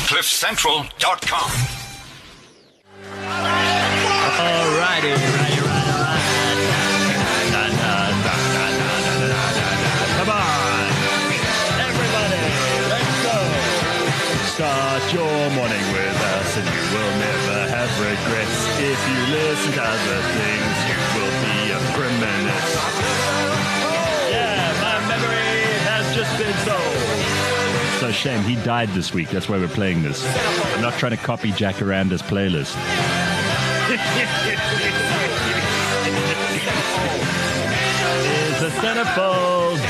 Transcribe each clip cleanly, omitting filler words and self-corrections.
CliffCentral.com. Alrighty, right. Come on, everybody, let's go. Start your morning with us, and you will never have regrets. If you listen to other things, you will be a reminisce. Yeah, my memory has just been sold. So shame, he died this week. That's why we're playing this. I'm not trying to copy Jacaranda's playlist. It's a centerfold.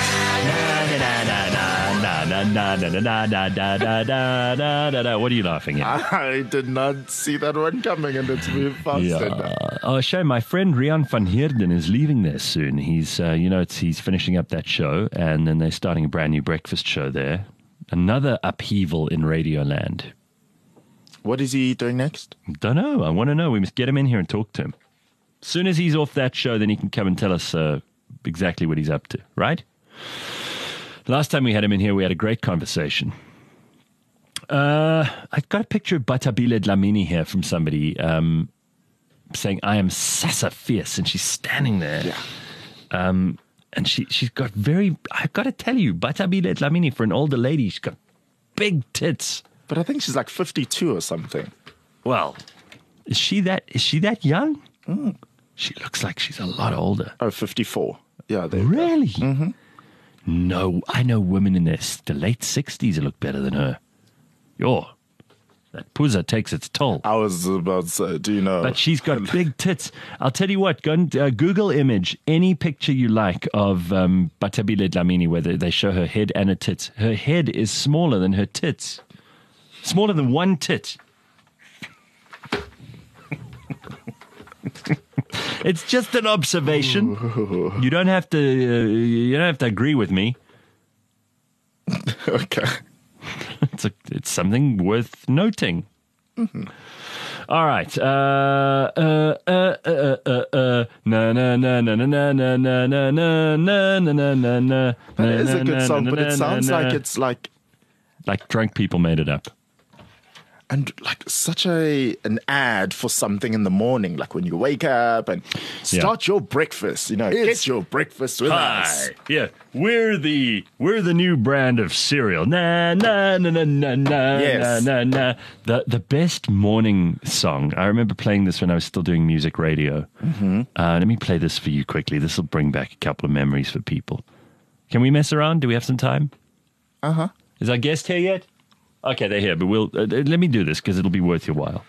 What are you laughing at? I did not see that one coming, and it's moved faster. Oh, shame. My friend Rian van Heerden is leaving there soon. He's, he's finishing up that show, and then they're starting a brand new breakfast show there. Another upheaval in Radioland. What is he doing next? Don't know. I want to know. We must get him in here and talk to him. As soon as he's off that show, then he can come and tell us exactly what he's up to, right? Last time we had him in here, we had a great conversation. I've got a picture of Batabile Dlamini here from somebody saying, I am Sasa Fierce, and she's standing there. Yeah. And she's got I've got to tell you, Batabile Dlamini, for an older lady, she's got big tits. But I think she's like 52 or something. Well, is she that young? Mm. She looks like she's a lot older. Oh, 54. Yeah. Really? Mm-hmm. No, I know women in the late 60s who look better than her. That puzza takes its toll. I was about to say, do you know? But she's got big tits. I'll tell you what, go and Google image any picture you like of Batabile Dlamini, where they show her head and her tits. Her head is smaller than her tits. Smaller than one tit. It's just an observation. You don't have to agree with me. Okay. It's something worth noting. Mm-hmm. All right. That is a good song, but it sounds like it's like drunk people made it up. And like such an ad for something in the morning, like when you wake up and start your breakfast, get your breakfast with us. Yeah, we're the new brand of cereal. Yes. The best morning song. I remember playing this when I was still doing music radio. Mm-hmm. Let me play this for you quickly. This will bring back a couple of memories for people. Can we mess around? Do we have some time? Uh-huh. Is our guest here yet? Okay, they're here, but we'll let me do this because it'll be worth your while.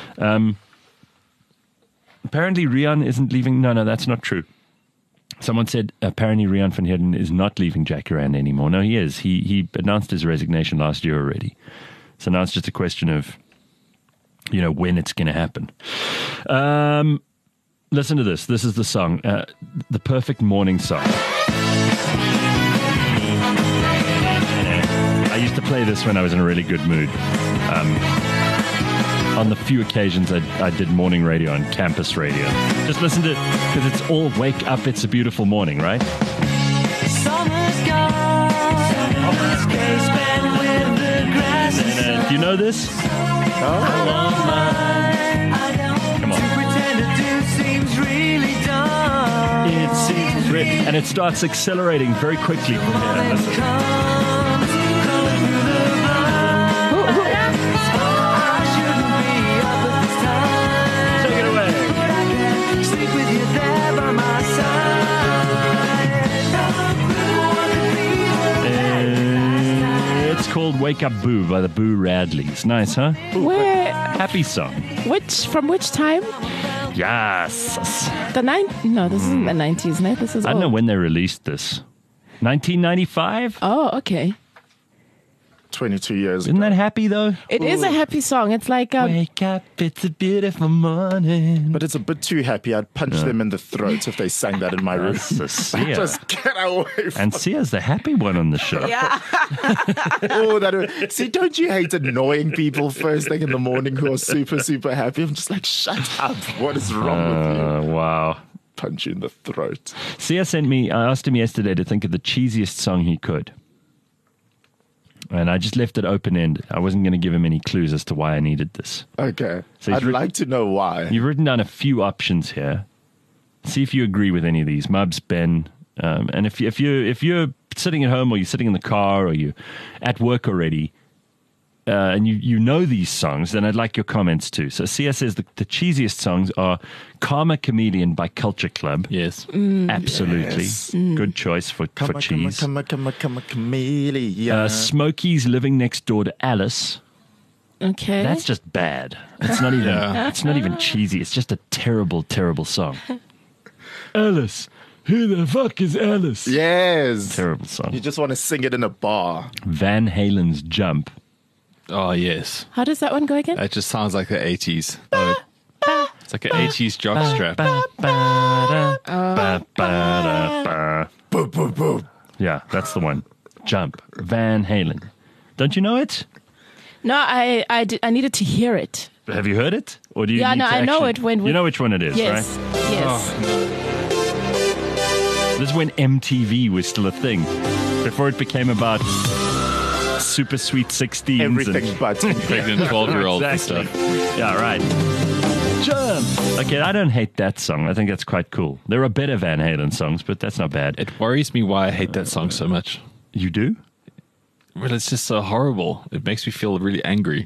Apparently, Rian isn't leaving. No, that's not true. Someone said apparently Rian van Heerden is not leaving Jacaranda anymore. No, he is. He announced his resignation last year already. So now it's just a question of, when it's going to happen. Listen to this. This is the song, the perfect morning song. I used to play this when I was in a really good mood. On the few occasions I did morning radio on campus radio. Just listen to it, because it's all wake up, it's a beautiful morning, right? Summer's gone. Do you know this? Come on. It seems and it starts accelerating very quickly from here. Listen. Called Wake Up Boo by the Boo Radleys. Nice, huh? Where? Happy song. From which time? Yes. No, this isn't the 90s, no? This is I don't know when they released this. 1995? Oh, okay. 22 years ago. Isn't that happy, though? It is a happy song. It's like... Wake up, it's a beautiful morning. But it's a bit too happy. I'd punch them in the throat if they sang that in my room. Sia. Just get away from And Sia's the happy one on the show. Yeah. See, don't you hate annoying people first thing in the morning who are super, super happy? I'm just like, shut up. What is wrong with you? Wow. Punch you in the throat. Sia I asked him yesterday to think of the cheesiest song he could. And I just left it open-ended. I wasn't going to give him any clues as to why I needed this. Okay. So I'd like to know why. You've written down a few options here. See if you agree with any of these. Mubs, Ben, and if you're sitting at home or you're sitting in the car or you're at work already, and you know these songs, then I'd like your comments too. So Sia says the cheesiest songs are Karma Chameleon by Culture Club. Yes. Absolutely. Yes. Good choice for cheese. Come on, chameleon. Smokey's Living Next Door to Alice. Okay. That's just bad. It's not even it's not even cheesy. It's just a terrible, terrible song. Alice. Who the fuck is Alice? Yes. Terrible song. You just want to sing it in a bar. Van Halen's Jump. Oh, yes. How does that one go again? That just sounds like the 80s. It's like an 80s jockstrap. Boop, boop, boop. Yeah, that's the one. Jump. Van Halen. Don't you know it? No, I needed to hear it. Have you heard it? Or do you Yeah, need no, to I know actually- it when we- You know which one it is, Yes. right? Yes. This is when MTV was still a thing. Before it became about super sweet 16s. Everything but. Pregnant 12-year-olds and Exactly. stuff. Yeah, right. Jump. Okay, I don't hate that song. I think that's quite cool. There are better Van Halen songs, but that's not bad. It worries me why I hate that song so much. You do? Well, it's just so horrible. It makes me feel really angry.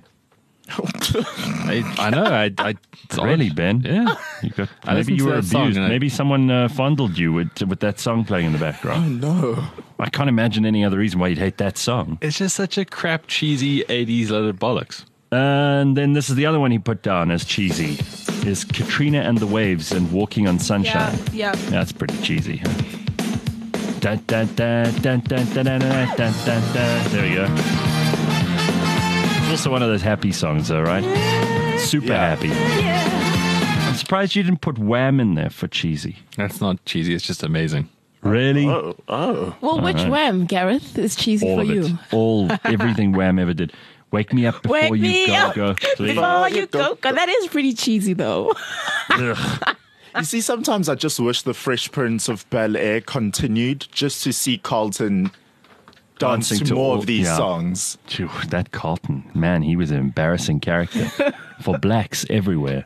I know. It's Really, odd. Ben? Yeah. You got, I maybe listened you to were that song abused. and I- Maybe someone fondled you with that song playing in the background. No. I can't imagine any other reason why you'd hate that song. It's just such a crap, cheesy 80s leather bollocks. And then this is the other one he put down as cheesy. Is Katrina and the Waves and Walking on Sunshine. Yeah. That's pretty cheesy, huh? Dun, dun, dun, dun, dun, dun, dun, dun, dun, dun, dun. There we go. It's also one of those happy songs, though, right? Super Yeah. happy. I'm surprised you didn't put Wham in there for cheesy. That's not cheesy. It's just amazing. Really? Oh. Well, which Wham, Gareth, is cheesy All for of you? it. Everything Wham ever did. Wake me up before Wake you me go, up go. Please. Before you go. God, that is pretty cheesy, though. Ugh. You see, sometimes I just wish the Fresh Prince of Bel-Air continued just to see Carlton dance Dancing to to more all- of these yeah. songs. Phew, that Carlton, man, he was an embarrassing character for blacks everywhere.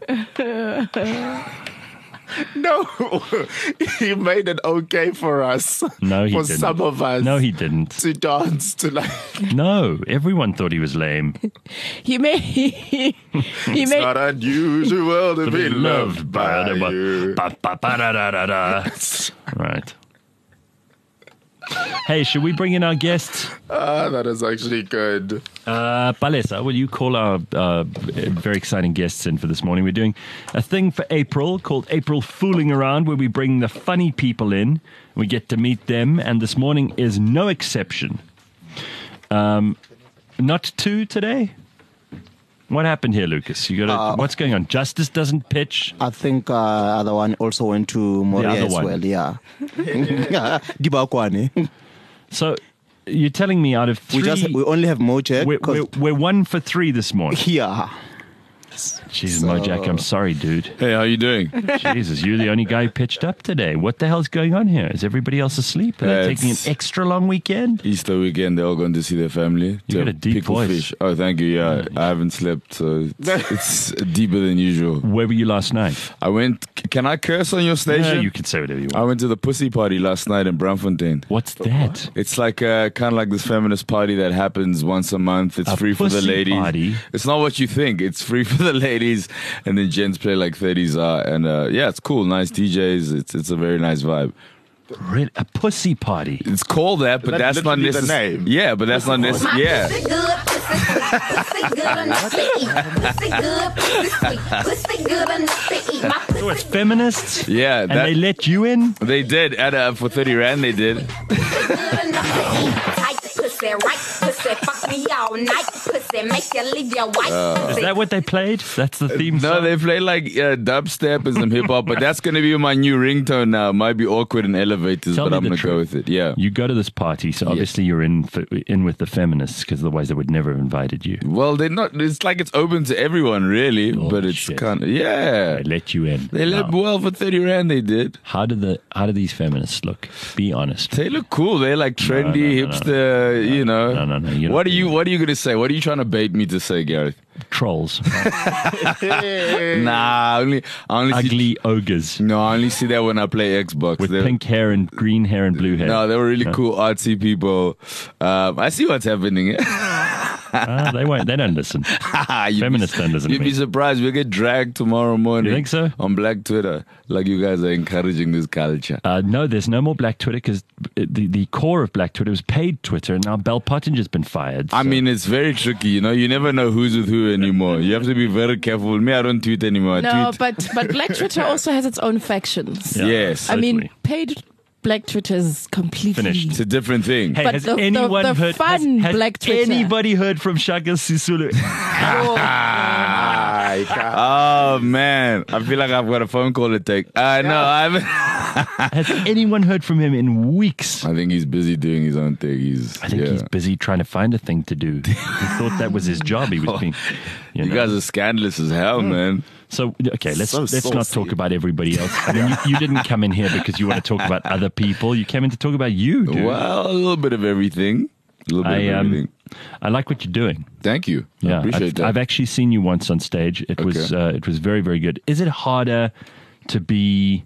No, he made it okay for us. No, he for didn't. some of us. No, he didn't. to dance to like. No, everyone thought he was lame. He made It's not unusual to be loved by you. Ba-ba-ba-da-da-da-da. Right. Hey, should we bring in our guest? That is actually good. Palesa, will you call our very exciting guests in for this morning? We're doing a thing for April called April Fooling Around, where we bring the funny people in. We get to meet them, and this morning is no exception. Not two today? What happened here, Lucas? You got what's going on? Justice doesn't pitch. I think other one also went to Moria other as one. well. Yeah, Dibakwane. So you're telling me out of three, We only have Mojek. we're 1 for 3 this morning. Yeah. Jesus, Mojak, I'm sorry, dude. Hey, how you doing? Jesus, you're the only guy who pitched up today. What the hell's going on here? Is everybody else asleep? Are they taking an It's- extra long weekend? Easter weekend, they're all going to see their family. You got a deep pickle voice. fish. Oh, thank you. Yeah, I haven't slept, so it's deeper than usual. Where were you last night? I went. Can I curse on your station? Yeah, you can say whatever you I want. went to the pussy party last night in Braamfontein. What's that? It's like kind of like this feminist party that happens once a month. It's A free for the pussy ladies. party? It's not what you think. It's free for the ladies, and then gents play like 30s are, and yeah, it's cool. Nice DJs. It's a very nice vibe. Really? A pussy party? It's called that, but That that's not literally the necessary. name. Yeah, but that's not necessary. Yeah. Pussy good, pussy good enough to eat. Pussy good, pussy sweet. Pussy good enough to eat. My pussy So it's feminists? Yeah, And they let you in? They did for 30 rand. They did. good enough to eat. Tight pussy, right pussy, fuck me all night. pussy, make you leave your wife Is pussy. that what they played? That's the theme No, song? they play like dubstep and some hip hop, but that's going to be my new ringtone now. Might be awkward in elevators, Tell but me I'm the going to go truth. with it. Yeah. You go to this party, so obviously you're in with the feminists, because otherwise they would never have invited you. Well, they're not. It's like it's open to everyone, really, Oh, but it's shit. kind of They let you in. They let No. well for 30 rand. They did. How do these feminists look? Be honest. They look cool. They're like trendy, no, hipster. You know. No. You're What not are you? being- What are you going to say? What are you trying to bait me to say, Gareth? Trolls, Nah, I only see. ugly ogres No, I only see that when I play Xbox. with They're- pink hair and green hair and blue hair. No, they were really No. cool, artsy people. I see what's happening. They won't. They don't listen. Feminists don't listen to You'd be me. surprised. We'll get dragged tomorrow morning. You think so? On Black Twitter. Like you guys are encouraging this culture. No, there's no more Black Twitter, because the core of Black Twitter was paid Twitter, and now Bell Pottinger's been fired. I so- mean, it's very tricky. You know, you never know who's with who anymore. You have to be very careful. Me, I don't tweet anymore. I No, tweet. but Black Twitter also has its own factions. Yeah. Yes. I mean, Totally. paid Black Twitter is completely Finished. It's a different thing. Hey, But has the anyone fun heard? Has Black Twitter. anybody heard from Shaka Sisulu? I can't. Oh, man. I feel like I've got a phone call to take. No, I haven't. Has anyone heard from him in weeks? I think he's busy doing his own thing. I think he's busy trying to find a thing to do. He thought that was his job. He was being, You know. guys are scandalous as hell, man. So okay, let's So not saucy. talk about everybody else. I mean, you didn't come in here because you want to talk about other people. You came in to talk about you, dude. Well, a little bit of everything. A little bit of everything. I like what you're doing. Thank you. I Yeah, appreciate that. I've actually seen you once on stage. It was very, very good. Is it harder to be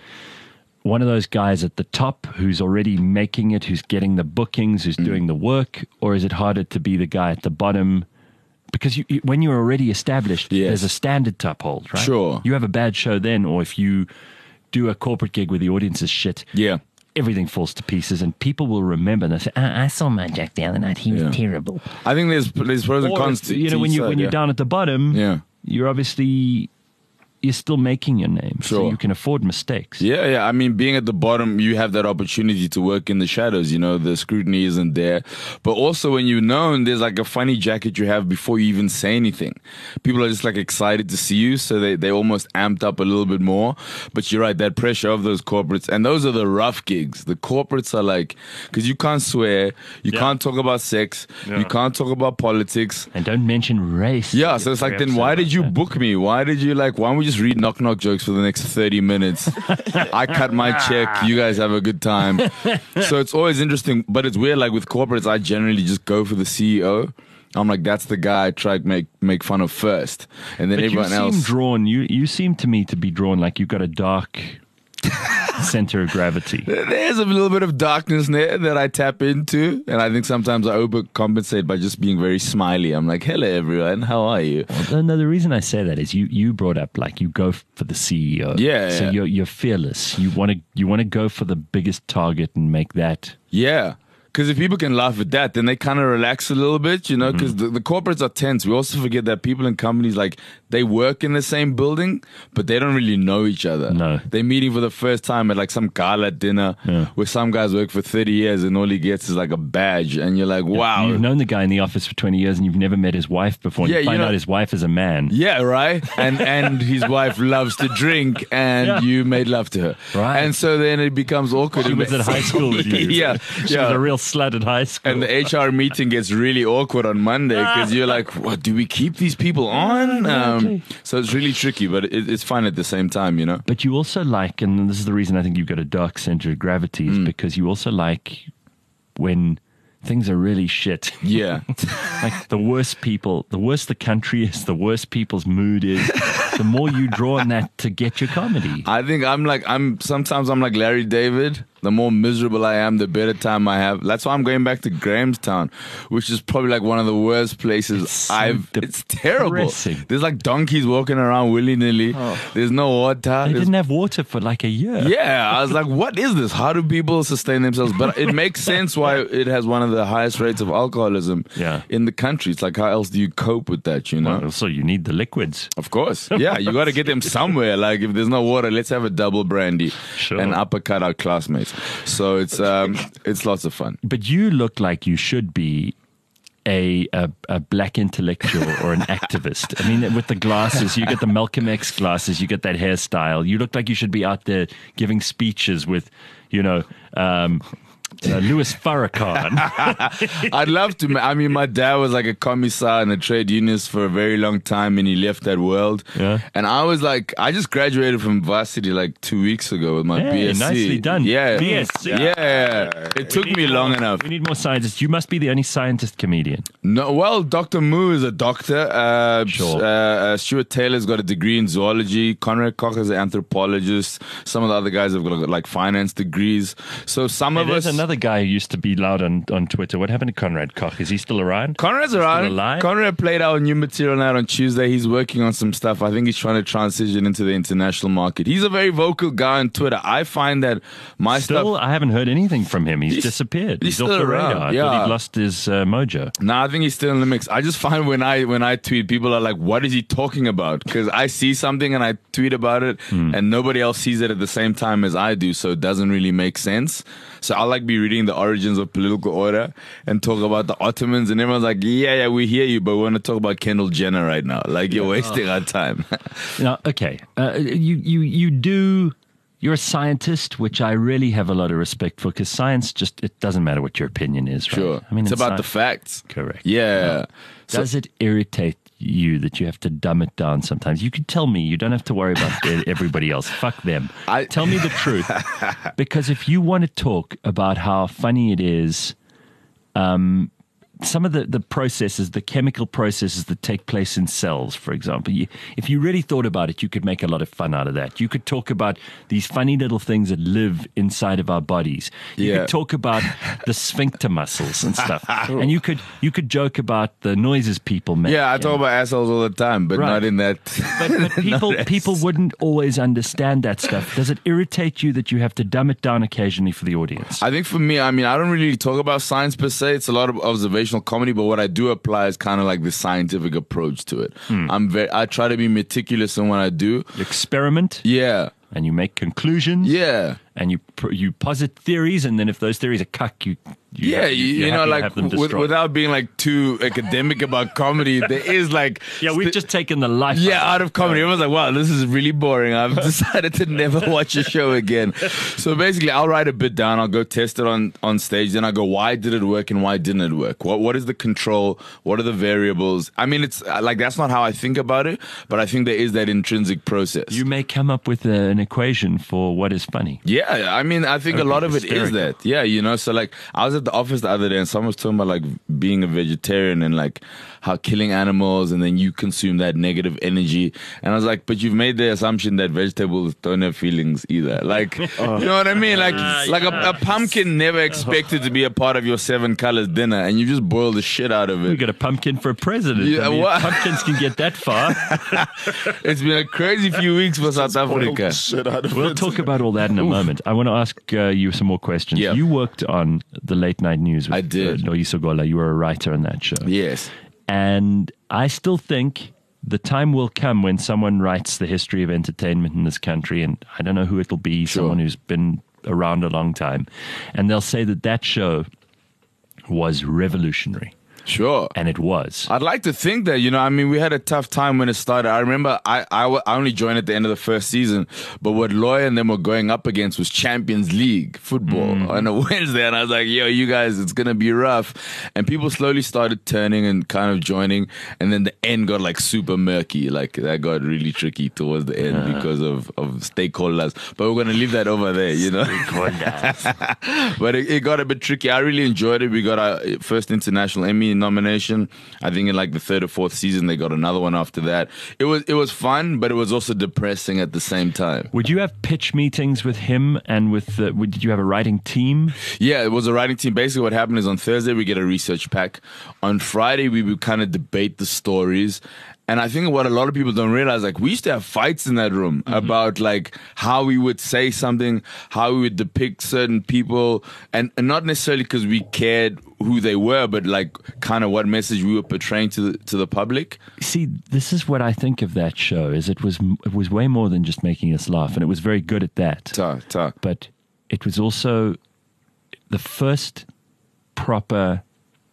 one of those guys at the top who's already making it, who's getting the bookings, who's doing the work, or is it harder to be the guy at the bottom? Because when you're already established, Yes. there's a standard to uphold, right? Sure. You have a bad show then, or if you do a corporate gig where the audience is shit, Yeah. everything falls to pieces, and people will remember. And they say, I saw my Jack the other night. He was Yeah. terrible. I think there's pros and Or, cons to you know, when each you're side, yeah. down at the bottom, Yeah. you're obviously you're still making your name, so Sure. you can afford mistakes. Yeah. I mean, being at the bottom, you have that opportunity to work in the shadows. You know, the scrutiny isn't there. But also, when you're known, there's like a funny jacket you have before you even say anything. People are just like excited to see you, so they almost amped up a little bit more. But you're right, that pressure of those corporates, and those are the rough gigs. The corporates are like, because you can't swear, you can't talk about sex, you can't talk about politics. And don't mention race. Yeah, so it's like, then why did you book me? Why don't we just read knock jokes for the next 30 minutes? I cut my check. You guys have a good time. So it's always interesting, but it's weird. Like with corporates, I generally just go for the CEO. I'm like, that's the guy I try to make fun of first. And then But you everyone seem else. drawn. You seem to me to be drawn like you've got a dark center of gravity. There's a little bit of darkness there that I tap into. And I think sometimes I overcompensate by just being very smiley. I'm like, hello, everyone. How are you? No, the reason I say that is you brought up like you go for the CEO. Yeah, So yeah. you're fearless. You want to go for the biggest target and make that. Yeah. Because if people can laugh at that, then they kind of relax a little bit, you know, because the corporates are tense. We also forget that people in companies, like, they work in the same building, but they don't really know each other. No. They're meeting for the first time at, like, some gala dinner where some guys work for 30 years and all he gets is, like, a badge. And you're like, wow. You've known the guy in the office for 20 years and you've never met his wife before. And Yeah, you you find know- out his wife is a man. Yeah, right. And his wife loves to drink, and Yeah. you made love to her, Right. And so then it becomes awkward. She was at high school with you. yeah, She was a real slut at high school. And the HR meeting gets really awkward on Monday because you're like, "What? Do we keep these people on?" So it's really tricky, but it's fun at the same time, you know. But you also like, and this is the reason I think you've got a dark center of gravity, is because you also like when things are really shit. Yeah, Like the worse people, the worse the country is, the worse people's mood is, the more you draw on that to get your comedy. I think sometimes I'm like Larry David. The more miserable I am, the better time I have. That's why I'm going back to Grahamstown, which is probably like one of the worst places it's terrible. depressing. There's like donkeys walking around willy-nilly. There's no water. They There's didn't have water for like a year. Yeah, I was like, what is this? How do people sustain themselves? But it makes sense why it has one of the highest rates of alcoholism in the country. It's like, how else do you cope with that, you know? Well, so you need the liquids. Of course. Yeah, you got to get them somewhere. Like, if there's no water, let's have a double brandy Sure. and uppercut our classmates. So it's lots of fun. But you look like you should be a black intellectual or an activist. I mean, with the glasses, you get the Malcolm X glasses, you get that hairstyle. You look like you should be out there giving speeches with, Louis Farrakhan. I'd love to. I mean, my dad was like a commissar in a trade unionist for a very long time, and he left that world. Yeah. And I was like, I just graduated from varsity like 2 weeks ago with my BSc. Nicely done. Yeah. BSc. Yeah. It took me long enough. We need more scientists. You must be the only scientist comedian. No, well, Dr. Moo is a doctor. Sure. Stuart Taylor's got a degree in zoology. Conrad Koch is an anthropologist. Some of the other guys have got like finance degrees. So some of us. There's another guy who used to be loud on Twitter. What happened to Conrad Koch? Is he still around? Conrad's Still around. alive? Conrad played our new material night on Tuesday. He's working on some stuff. I think he's trying to transition into the international market. He's a very vocal guy on Twitter. I find that my Still, stuff. I haven't heard anything from him. He's disappeared. he's off still the around, radar. I yeah. thought he'd lost his mojo. Nah, I think he's still in the mix. I just find when I tweet, people are like, "What is he talking about?" Because I see something and I tweet about it, and nobody else sees it at the same time as I do, so it doesn't really make sense. So I like be reading the origins of political order and talk about the Ottomans, and everyone's like, "Yeah, we hear you, but we want to talk about Kendall Jenner right now. Like you're wasting our time." Now, okay, you're a scientist, which I really have a lot of respect for, because science it doesn't matter what your opinion is, right? Sure, I mean, it's in about the science- facts. Correct. Yeah. So- Does it irritate you that you have to dumb it down sometimes? You could tell me. You don't have to worry about everybody else. Fuck them. Tell me the truth. Because if you want to talk about how funny it is, some of the processes, the chemical processes that take place in cells, for example, if you really thought about it, you could make a lot of fun out of that. You could talk about these funny little things that live inside of our bodies. You could talk about the sphincter muscles and stuff. And you could joke about the noises people make. Yeah, I talk about assholes all the time, but Right. not in that. But people wouldn't always understand that stuff. Does it irritate you that you have to dumb it down occasionally for the audience? I think for me, I mean, I don't really talk about science per se. It's a lot of observational comedy, but what I do apply is kind of like the scientific approach to it. I try to be meticulous in what I do. Experiment, Yeah. and you make conclusions. Yeah. And you posit theories, and then if those theories are cuck, you know, like have them destroyed. without being like too academic about comedy, there is like we've just taken the life. out of comedy. Everyone's like, wow, this is really boring. I've decided to never watch a show again. So basically, I'll write a bit down. I'll go test it on stage. Then I go, why did it work and why didn't it work? What is the control? What are the variables? I mean, it's like that's not how I think about it, but I think there is that intrinsic process. You may come up with an equation for what is funny. Yeah, I mean, I think a lot of it is hysterical. that. Yeah, you know, so like I was at the office the other day and someone was talking about like being a vegetarian and like how killing animals and then you consume that negative energy. And I was like, but you've made the assumption that vegetables don't have feelings either. Like, you know what I mean? Like a pumpkin never expected to be a part of your 7 colors dinner and you just boil the shit out of We it. got a pumpkin for a president. Yeah, I mean, what? pumpkins can get that far. It's been a crazy few weeks for South Africa. Shit out of We'll it. talk about all that in a moment. I want to ask you some more questions. Yeah. You worked on the Late Night News with I did. Loyiso Gola. You were a writer on that show. Yes. And I still think the time will come when someone writes the history of entertainment in this country, and I don't know who it'll be, someone who's been around a long time, and they'll say that show was revolutionary. Sure. And it was. I'd like to think that, you know, I mean, we had a tough time when it started. I remember I only joined at the end of the first season, but what Loy and them were going up against was Champions League football on a Wednesday. And I was like, yo, you guys, it's going to be rough. And people slowly started turning and kind of joining. And then the end got like super murky. Like that got really tricky towards the end because of stakeholders. But we're going to leave that over there, you know. But it got a bit tricky. I really enjoyed it. We got our first international Emmy nomination. I think in like the 3rd or 4th season they got another one after that. It was fun, but it was also depressing at the same time. Would you have pitch meetings with him and did you have a writing team? Yeah, it was a writing team. Basically what happened is on Thursday we get a research pack. On Friday we would kind of debate the stories. And I think what a lot of people don't realize, like we used to have fights in that room about like how we would say something, how we would depict certain people, and not necessarily because we cared who they were, but like kind of what message we were portraying to the public. See, this is what I think of that show. Is it was way more than just making us laugh, and it was very good at that. But it was also the first proper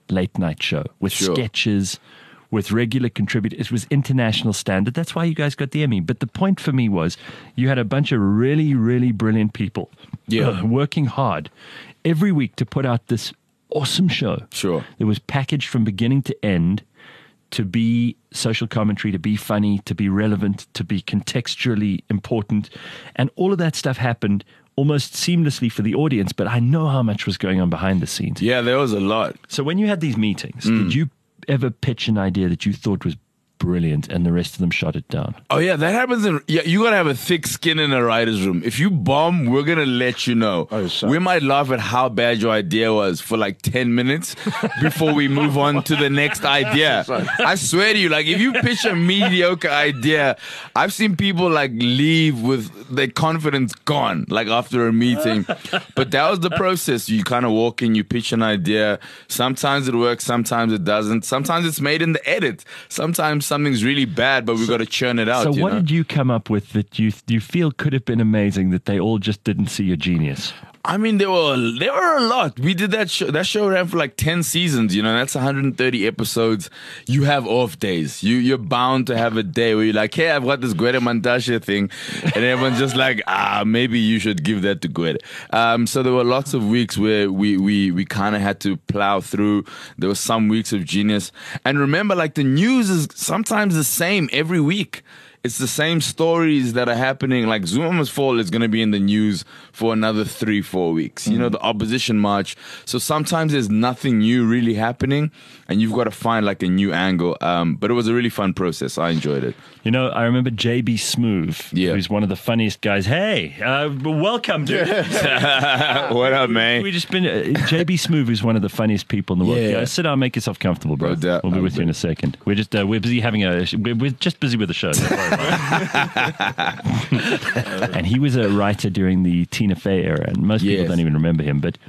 late night show with Sure. sketches, with regular contributors. It was international standard. That's why you guys got the Emmy. But the point for me was you had a bunch of really, really brilliant people working hard every week to put out this awesome show. Sure. It was packaged from beginning to end to be social commentary, to be funny, to be relevant, to be contextually important. And all of that stuff happened almost seamlessly for the audience, but I know how much was going on behind the scenes. Yeah, there was a lot. So when you had these meetings, did you ever pitch an idea that you thought was brilliant and the rest of them shot it down? Oh yeah, that happens. You gotta have a thick skin in a writer's room. If you bomb, we're gonna let you know. We might laugh at how bad your idea was for like 10 minutes before we move on to the next idea. I swear to you, like if you pitch a mediocre idea, I've seen people like leave with their confidence gone, like after a meeting. But that was the process. You kind of walk in, you pitch an idea. Sometimes it works, sometimes it doesn't. Sometimes it's made in the edit. Sometimes something's really bad, but we've got to churn it out. So you what know? did you come up with that you feel could have been amazing that they all just didn't see your genius? I mean, there were a lot. We did that show. That show ran for like 10 seasons. You know, that's 130 episodes. You have off days. You're bound to have a day where you're like, hey, I've got this Gwede Mantashe thing, and everyone's just like, maybe you should give that to Gwede. So there were lots of weeks where we kind of had to plow through. There were some weeks of genius, and remember, like the news is sometimes the same every week. It's the same stories that are happening. Like Zuma Must Fall is going to be in the news for another 3-4 weeks. You know, the opposition march. So sometimes there's nothing new really happening, and you've got to find like a new angle. But it was a really fun process. I enjoyed it. You know, I remember JB Smoove, who's one of the funniest guys. Hey, welcome, dude. What up, man? We just been JB Smoove, who's one of the funniest people in the world. Yeah. Sit down, make yourself comfortable, bro. No doubt. We'll be with you in a second. We're just we're busy having we're just busy with the show. Don't worry about it. And he was a writer during the Tina Fey era, and most people don't even remember him. But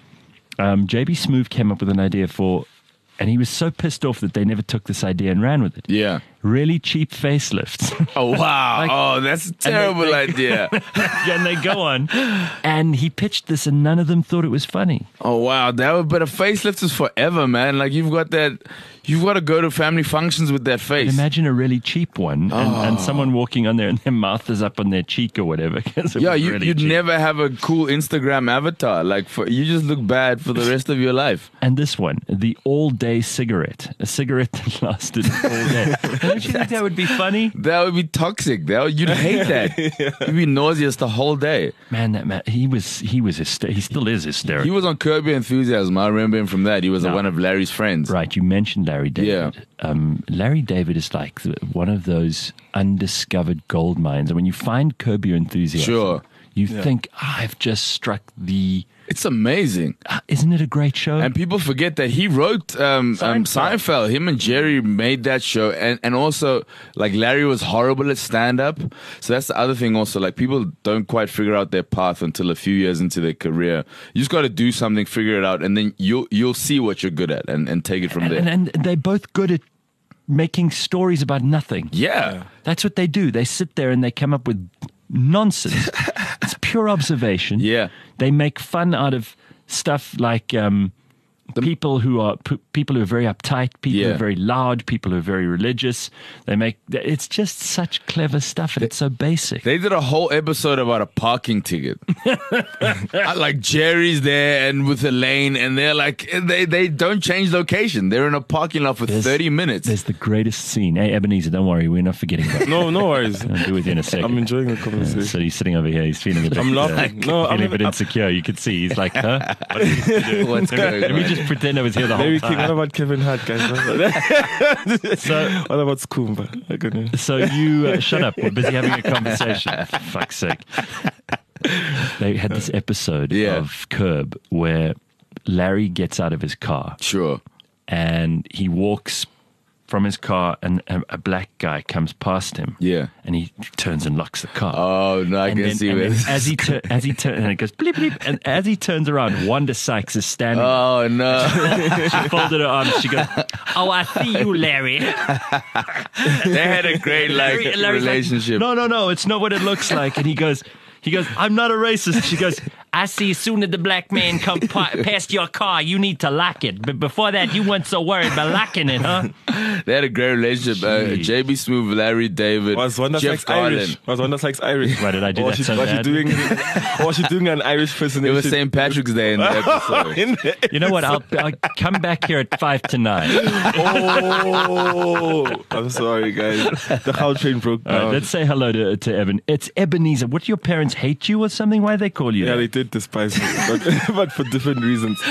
JB Smoove came up with an idea for, and he was so pissed off that they never took this idea and ran with it. Yeah. Really cheap facelifts. Oh, wow. Like- That's a terrible idea. Yeah, and they go on. And he pitched this, and none of them thought it was funny. Oh, wow. But a facelift is forever, man. Like you've got to go to family functions with that face. Imagine a really cheap one, and someone walking on there, and their mouth is up on their cheek or whatever. You'd never have a cool Instagram avatar. Like you just look bad for the rest of your life. And this one, the all-day cigarette, a cigarette that lasted all day. Don't you think that would be funny? That would be toxic. You'd hate that. You'd be nauseous the whole day. Man, that man, he still is hysterical. He was on Curb Your Enthusiasm. I remember him from that. He was one of Larry's friends. Right, you mentioned Larry David. Yeah. Larry David is like one of those undiscovered gold mines. And when you find Curb Your Enthusiasm, Sure. you think, I've just struck the... It's amazing. Isn't it a great show? And people forget that he wrote Seinfeld. Him and Jerry made that show. And also, like, Larry was horrible at stand-up. So that's the other thing also. Like, people don't quite figure out their path until a few years into their career. You just got to do something, figure it out, and then you'll see what you're good at and take it from there. And they're both good at making stories about nothing. Yeah. That's what they do. They sit there and they come up with nonsense. It's pure observation. Yeah. They make fun out of stuff like people who are very uptight, people who are very loud, people who are very religious. It's just such clever stuff, and it's so basic. They did a whole episode about a parking ticket. Like Jerry's there and with Elaine, and they're like, they don't change location. They're in a parking lot for 30 minutes. There's the greatest scene. Hey, Ebenezer, don't worry, we're not forgetting about it. No worries. I'll be with you in a second. I'm enjoying the conversation. So he's sitting over here. He's feeling a bit. I'm laughing. Feeling a bit insecure. You can see he's like, huh? What is he to do? What's going Let me on? just pretend I was here the whole Larry King, what time. about Kevin Hart, guys? What about Skumba? I don't know. So you shut up. We're busy having a conversation. For fuck's sake. They had this episode of Curb where Larry gets out of his car Sure. and he walks from his car, and a black guy comes past him. Yeah. And he turns and locks the car. Oh, no, I can see and where then this as he turns, and it goes bleep bleep, and as he turns around, Wanda Sykes is standing. Oh, no. She folded her arms. She goes, "Oh, I see you, Larry." They had a great, Larry's relationship. Like, no, it's not what it looks like. And he goes, I'm not a racist. She goes, I see sooner the black man come past your car, you need to lock it. But before that, you weren't so worried about locking it, huh? They had a great relationship. JB Smoove, Larry David, Was Wonder Jeff Sykes Irish? Garland. Was Wonder Sykes Irish? Why did I do Or that she, so was she bad? doing? Or was she doing an Irish It personation? was St. Patrick's Day in the episode. You know what? I'll come back here at 5 to 9. Oh, I'm sorry, guys. The whole train broke All right, down. let's say hello to Evan. It's Ebenezer. What, do your parents hate you or something? Why do they call you Yeah, that? they did despise me, but for different reasons.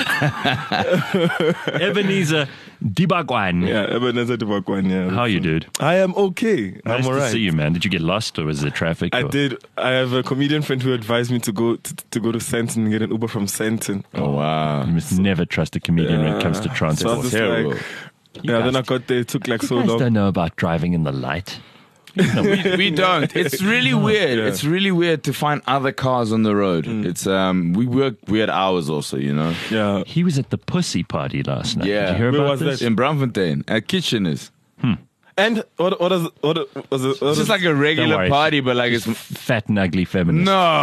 Ebenezer Dibagwan. Yeah, Ebenezer Dibagwan, yeah. How are you, dude? I am okay. Nice I'm to alright. see you, man. Did you get lost or was there traffic? I or? did. I have a comedian friend who advised me to go to Sandton and get an Uber from Sandton. Oh, wow. You must never trust a comedian when it comes to So I transport. was just Terrible. like, yeah. Then I got there. It took like so You guys long. don't know about driving in the light. We don't. It's really weird. Yeah. It's really weird to find other cars on the road. It's we work weird hours also, you know. Yeah. He was at the pussy party last night. Yeah. Did you hear Where about was this? that? In Braamfontein at Kitcheners. And what was It's just like a Don't regular worry. party, but like it's Fat and ugly feminist.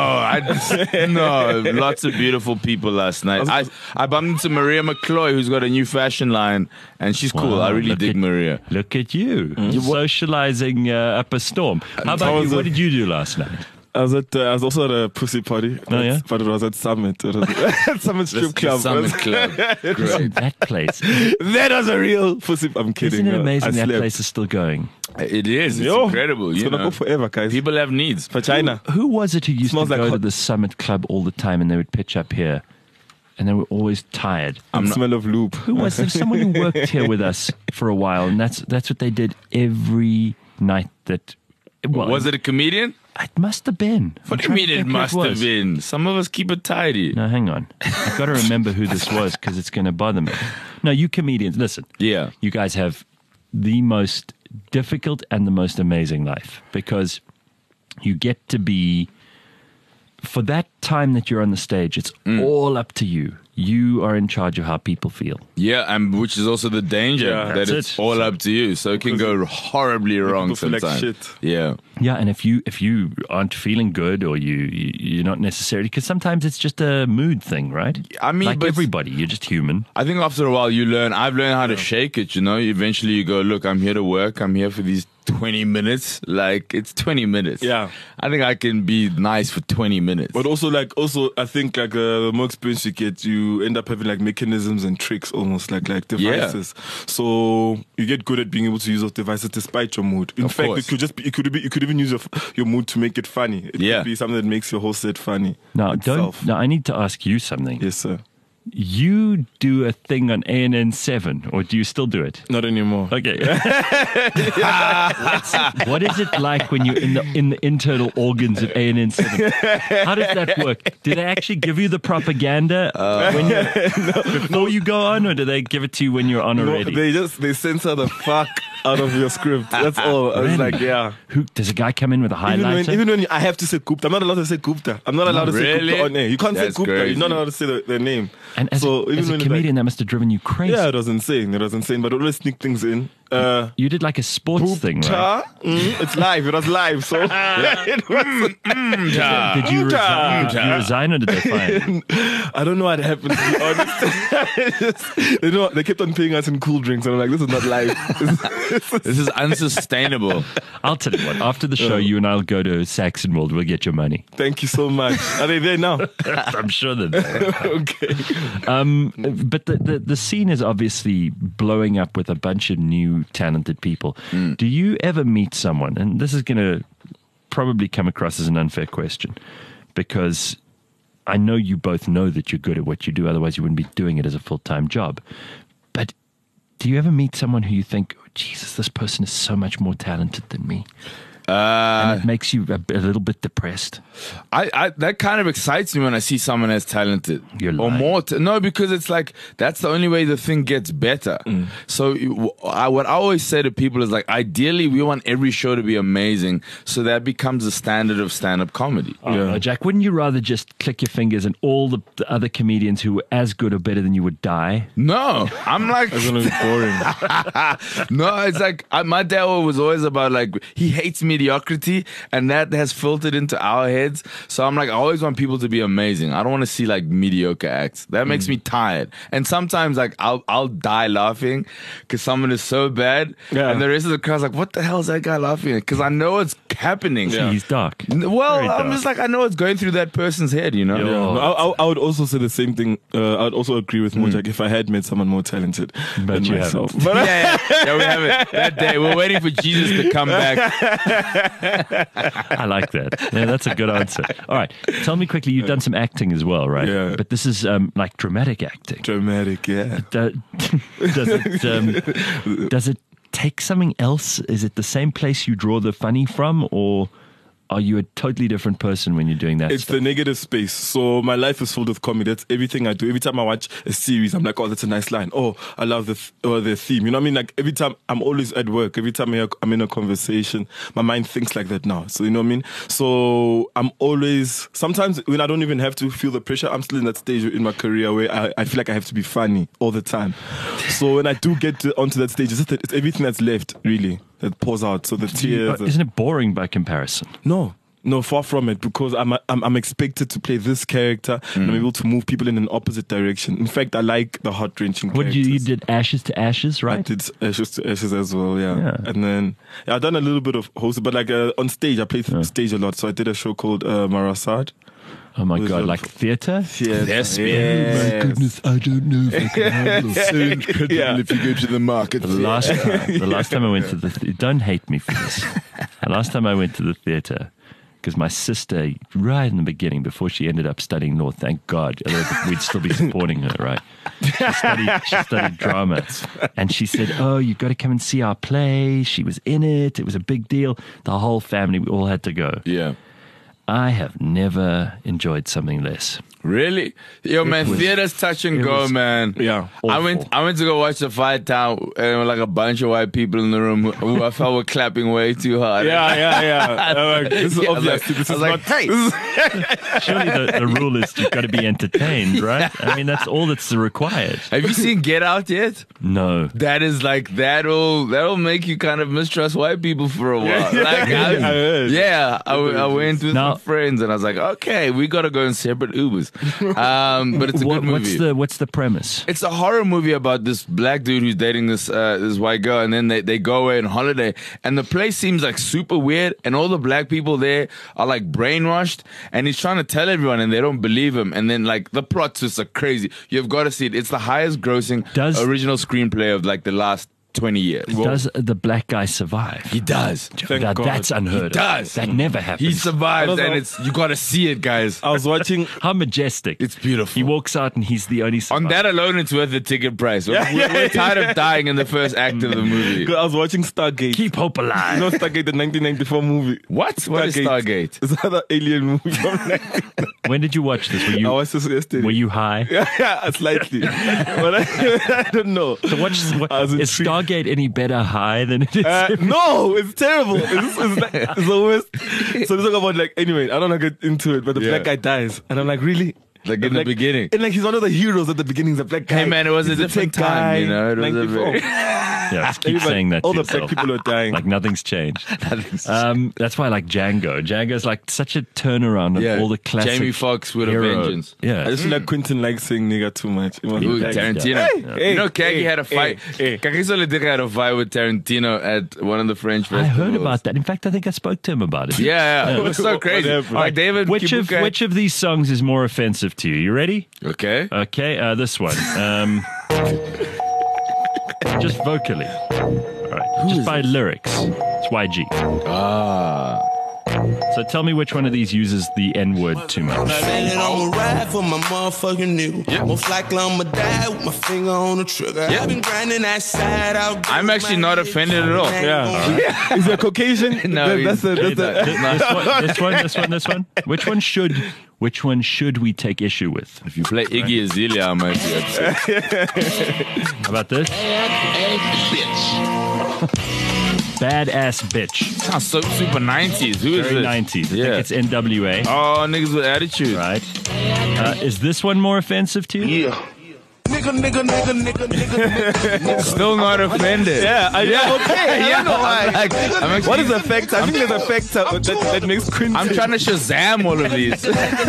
no, lots of beautiful people last night. I bumped into Maria McCloy, who's got a new fashion line, and she's cool. Wow, I really look dig at- Maria. Look at you, socializing up a storm. How about you? What did you do last night? I was also at a pussy party. Oh, yeah? But it was at Summit. It was at Summit Strip Club. Summit Club. Great. That place. That was a real pussy. I'm kidding. Isn't it amazing I that slept. place is still going? It is. It's Yo, incredible. It's You gonna know. go forever, guys. People have needs. Vagina. Who was it who used to Smells like go to hot- the Summit Club all the time and they would pitch up here and they were always tired? Smell of lube. Who was there? Someone who worked here with us for a while and that's what they did every night that... Well, Was it a comedian? It must have been. What do you mean it must have been? Some of us keep it tidy. No, hang on. I've got to remember who this was because it's going to bother me. No, you comedians, listen. Yeah. You guys have the most difficult and the most amazing life because you get to be, for that time that you're on the stage, it's all up to you. You are in charge of how people feel. Yeah, and which is also the danger Yeah. that That's it's it. all up to you. So it can go horribly wrong people feel like sometimes. shit. Yeah. Yeah, and if you aren't feeling good or you're not necessarily, because sometimes it's just a mood thing, right? I mean, like but- everybody, you're just human. I think after a while you learn. I've learned how to shake it, you know. Eventually you go, look, I'm here to work. I'm here for these 20 minutes. Like, it's 20 minutes. Yeah. I think I can be nice for 20 minutes. But also, I think the more experience you get, you end up having like mechanisms and tricks, almost like devices. So you get good at being able to use those devices despite your mood. In Of fact, course. you could even use your mood to make it funny. It Yeah. could be something that makes your whole set funny. Now, itself. Now, I need to ask you something. Yes, sir. You do a thing on ANN 7, or do you still do it? Not anymore. Okay. What is it like when you're in the internal organs of ANN 7? How does that work? Do they actually give you the propaganda when before you go on, or do they give it to you when you're on No, already? they censor the fuck out of your script. That's all. I was Really? like, yeah. Who does a guy come in with a highlighter? Even when I have to say Gupta, I'm not allowed to say Gupta. I'm not allowed to say Really? Gupta on air. You can't That's say Gupta. crazy. You're not allowed to say their name. and as, so a, as a when comedian, that must have driven you crazy. yeah, it was insane. It was insane. But always sneak things in. You did like a sports thing, right? Gupta? It's live. It was live. So it was. Did you resign or did they fire you? I don't know what happened, to be honest. They kept on paying us in cool drinks. And I'm like, this is not live. This is unsustainable. I'll tell you what. After the show, you and I'll go to Saxon World. We'll get your money. Thank you so much. Are they there now? I'm sure that. They Okay. But the scene is obviously blowing up with a bunch of new talented people. Do you ever meet someone, and this is going to probably come across as an unfair question, because I know you both know that you're good at what you do, otherwise you wouldn't be doing it as a full-time job. But do you ever meet someone who you think, oh, Jesus, this person is so much more talented than me? And it makes you a little bit depressed. I that kind of excites me when I see someone as talented. You're or lying. more. No, because it's like that's the only way the thing gets better. So what I always say to people is like, ideally, we want every show to be amazing, so that becomes the standard of stand-up comedy. Jack, wouldn't you rather just click your fingers and all the other comedians who were as good or better than you would die? No, I'm like, It's gonna be boring. no, it's like my dad was always about like he hates me mediocrity, and that has filtered into our heads. So I'm like, I always want people to be amazing. I don't want to see like mediocre acts. That makes me tired. And sometimes like I'll die laughing because someone is so bad, and the rest of the crowd's like, what the hell is that guy laughing at? Because I know it's happening. See, he's dark. Well, Very I'm dark. just like, I know it's going through that person's head, you know? Yeah. I would also say the same thing. I would also agree with Mojak if I had met someone more talented than you myself. haven't. But Yeah, we have it that day. We're waiting for Jesus to come back. I like that. Yeah, that's a good answer. All right. Tell me quickly, you've done some acting as well, right? Yeah. But this is like dramatic acting. dramatic, yeah. Does it take something else? Is it the same place you draw the funny from, or are you a totally different person when you're doing that It's stuff? the negative space. So my life is filled with comedy. That's everything I do. Every time I watch a series, I'm like, oh, that's a nice line. Oh, I love the theme. You know what I mean? Like every time I'm always at work, every time I'm in a conversation, my mind thinks like that now. So you know what I mean? So I'm always, sometimes when I don't even have to feel the pressure, I'm still in that stage in my career where I feel like I have to be funny all the time. So when I do get onto that stage, it's everything that's left, really, that pours out. So the tears. Isn't it boring by comparison? No, far from it, because I'm expected to play this character and I'm able to move people in an opposite direction. In fact, I like the heart-wrenching What characters. you did Ashes to Ashes, I right? did Ashes to Ashes as well, yeah. Yeah. And then I've done a little bit of hosting, but like on stage, I played stage a lot. So I did a show called Marasad. Oh my With God, a- like theatre? Yes. Goodness, I don't know if I can handle Yeah. If you go to the market. The last time I went to don't hate me for this. The last time I went to the theatre, because my sister, right in the beginning, before she ended up studying law, thank God, otherwise we'd still be supporting her, right? She studied drama, and she said, "Oh, you've got to come and see our play." She was in it; it was a big deal. The whole family, we all had to go. Yeah. I have never enjoyed something less. Really? Yo, man, was- theater's touch and it go, was- man. Yeah. I went to go watch the Fight Town, and there were like a bunch of white people in the room who I felt were clapping way too hard. Yeah. I'm like, this is I was like- obviously, this I is was not... like, hey. Surely the rule is you've got to be entertained, right? I mean, that's all that's required. Have you seen Get Out yet? No. That is like that'll make you kind of mistrust white people for a while. Like, I heard. I went with Now- some friends and I was like, okay, we gotta go in separate Ubers. But it's a good movie. What's the premise? It's a horror movie about this black dude who's dating this white girl, and then they go away on holiday, and the place seems like super weird, and all the black people there are like brainwashed, and he's trying to tell everyone, and they don't believe him, and then like the plot twists are crazy. You've got to see it. It's the highest grossing original screenplay of like the last 20 years. Does the black guy survive? He does. Thank Now, God. that's unheard He of. does. That never happens. He survives, Also- and you got to see it, guys. I was watching... How majestic. It's beautiful. He walks out and he's the only survivor. On that alone, it's worth the ticket price. We're tired of dying in the first act of the movie. I was watching Stargate. Keep hope alive. You know Stargate, the 1994 movie? What? What is Stargate? It's another alien movie from 1994. When did you watch this? I watched this yesterday. Were you high? Yeah, slightly. But I don't know. So I was is intrigued. Stargate any better high than it is? No, it's terrible. It's the worst. So let's talk about like, anyway, I don't want to get into it, but the black guy dies. And I'm like, really? Like in the beginning. And like he's one of the heroes at the beginning, the black guy. Hey, man, it was a He's the different tech time, guy, you know, it was a 94. very- Yeah, just keep Everybody- saying that all to the black yourself. people are dying. Like nothing's changed. That's why I like Django. Django's like such a turnaround of all the classic. Jamie Foxx with hero. a vengeance. Yeah. I just feel like Quentin likes saying nigga too much. It wasn't Ooh, like- Tarantino. Hey, You know, Kagi had a fight. hey. Kagi Solidika had a fight with Tarantino at one of the French I festivals. heard about that. In fact, I think I spoke to him about it. Yeah, it was so crazy. Whatever. Like David Which Kibuka. of these songs is more offensive to you? You ready? Okay. Okay, this one. Just vocally. All right. Just by lyrics. It's YG. Ah. So tell me which one of these uses the N-word too much. I'ma ride for my motherfucking nigga. Most likely I'ma die with my finger on the trigger. I've been grinding that side out. I'm actually not offended at all. Yeah. Is he Caucasian? No, that's he's- This one. Which one should we take issue with? If you play Iggy Azalea, I might be upset. How about this? Badass bitch. Sounds so super 90s. Who is Very this? 90s. I Yeah. think it's NWA. Oh, niggas with attitude. Right. Is this one more offensive to you? Yeah. nigga. Still not offended. Yeah, okay. I don't know why. I'm actually- What is the effect? I think there's a factor that makes cringe. I'm trying to Shazam all of these.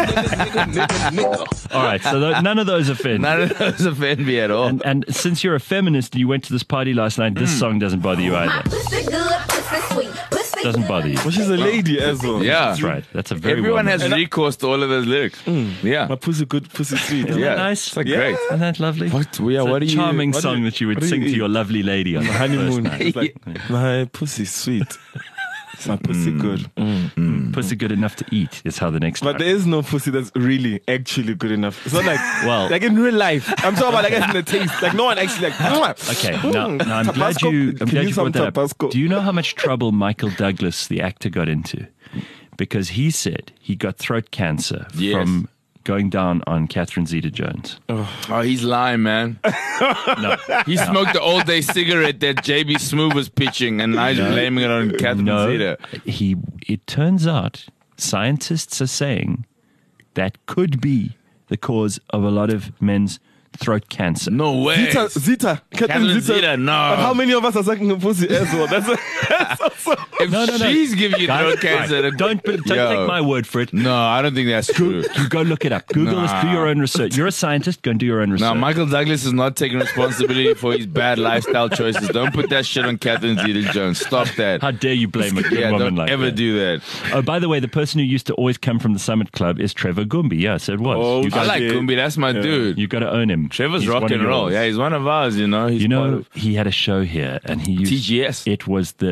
All right, so none of those offend. None of those offend me at all. And since you're a feminist and you went to this party last night, this song doesn't bother you My either. pussy good, pussy sweet, pussy Doesn't bother you. Well, she's a lady as well. Yeah. That's right. That's a very Everyone well- has recourse to all of those lyrics. Yeah. My pussy good, pussy sweet. Isn't Yeah. that nice? It's like great. Isn't that lovely? What? Yeah, It's what a do you? charming what do you- song that you would what do sing you to eat? your lovely lady on the Honeymoon. first night. It's like, my pussy sweet. My pussy good. Pussy good enough to eat is how the next But line. there is no pussy that's really actually good enough. It's not like Well- like in real life. I'm talking about like in the taste. Like no one actually like. Okay, now I'm glad Tabasco? you Can you brought that Tabasco? up. Do you know how much trouble Michael Douglas, the actor, got into? Because he said he got throat cancer Yes. from going down on Catherine Zeta-Jones. Oh, he's lying, man. No, He smoked the all-day cigarette that JB Smoove was pitching, and now he's blaming it on Catherine no. Zeta. It turns out scientists are saying that could be the cause of a lot of men's throat cancer. No way. Zita. Catherine Zeta, no. But how many of us are sucking a pussy as well? That's also. If No. she's giving you Guys, throat cancer, right, then- don't Yo. take my word for it. No, I don't think that's true. You go look it up. Google this. Do Nah. your own research. You're a scientist. Go and do your own research. No, Michael Douglas is not taking responsibility for his bad lifestyle choices. Don't put that shit on Catherine Zeta-Jones. Stop that. How dare you blame a good Yeah, woman don't like ever that? do that. Oh, by the way, the person who used to always come from the Summit Club is Trevor Gumbi. Yes, it was. Oh, you I guys, like Yeah. Gumbi. That's my dude. you got to own him. Trevor's He's rock one of and roll. yours. Yeah, he's one of ours. You know, he's You part know, of he had a show here, and he used TGS. It was the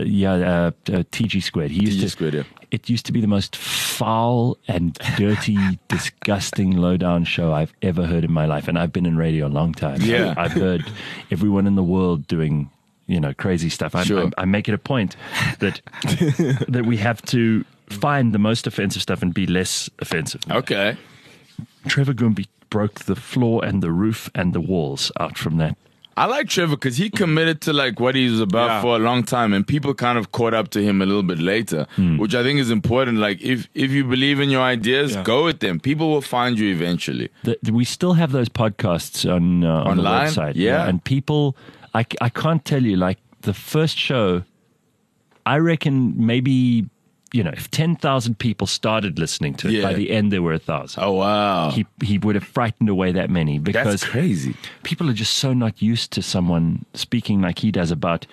TG Squared. He used TG to. Squared, yeah. It used to be the most foul and dirty, disgusting, low-down show I've ever heard in my life, and I've been in radio a long time. Yeah. I've heard everyone in the world doing, crazy stuff. Sure. I make it a point that that we have to find the most offensive stuff and be less offensive. Okay. Trevor Gumbi broke the floor and the roof and the walls out from that. I like Trevor because he committed to like what he was about Yeah. for a long time, and people kind of caught up to him a little bit later, which I think is important. Like if you believe in your ideas, Yeah. go with them. People will find you eventually. We still have those podcasts on the Online? website. Yeah. And people, I can't tell you, like the first show, I reckon maybe, if 10,000 people started listening to it, Yeah. by the end there were 1,000. Oh wow, He would have frightened away that many because that's crazy. people are just so not used to someone speaking like he does about,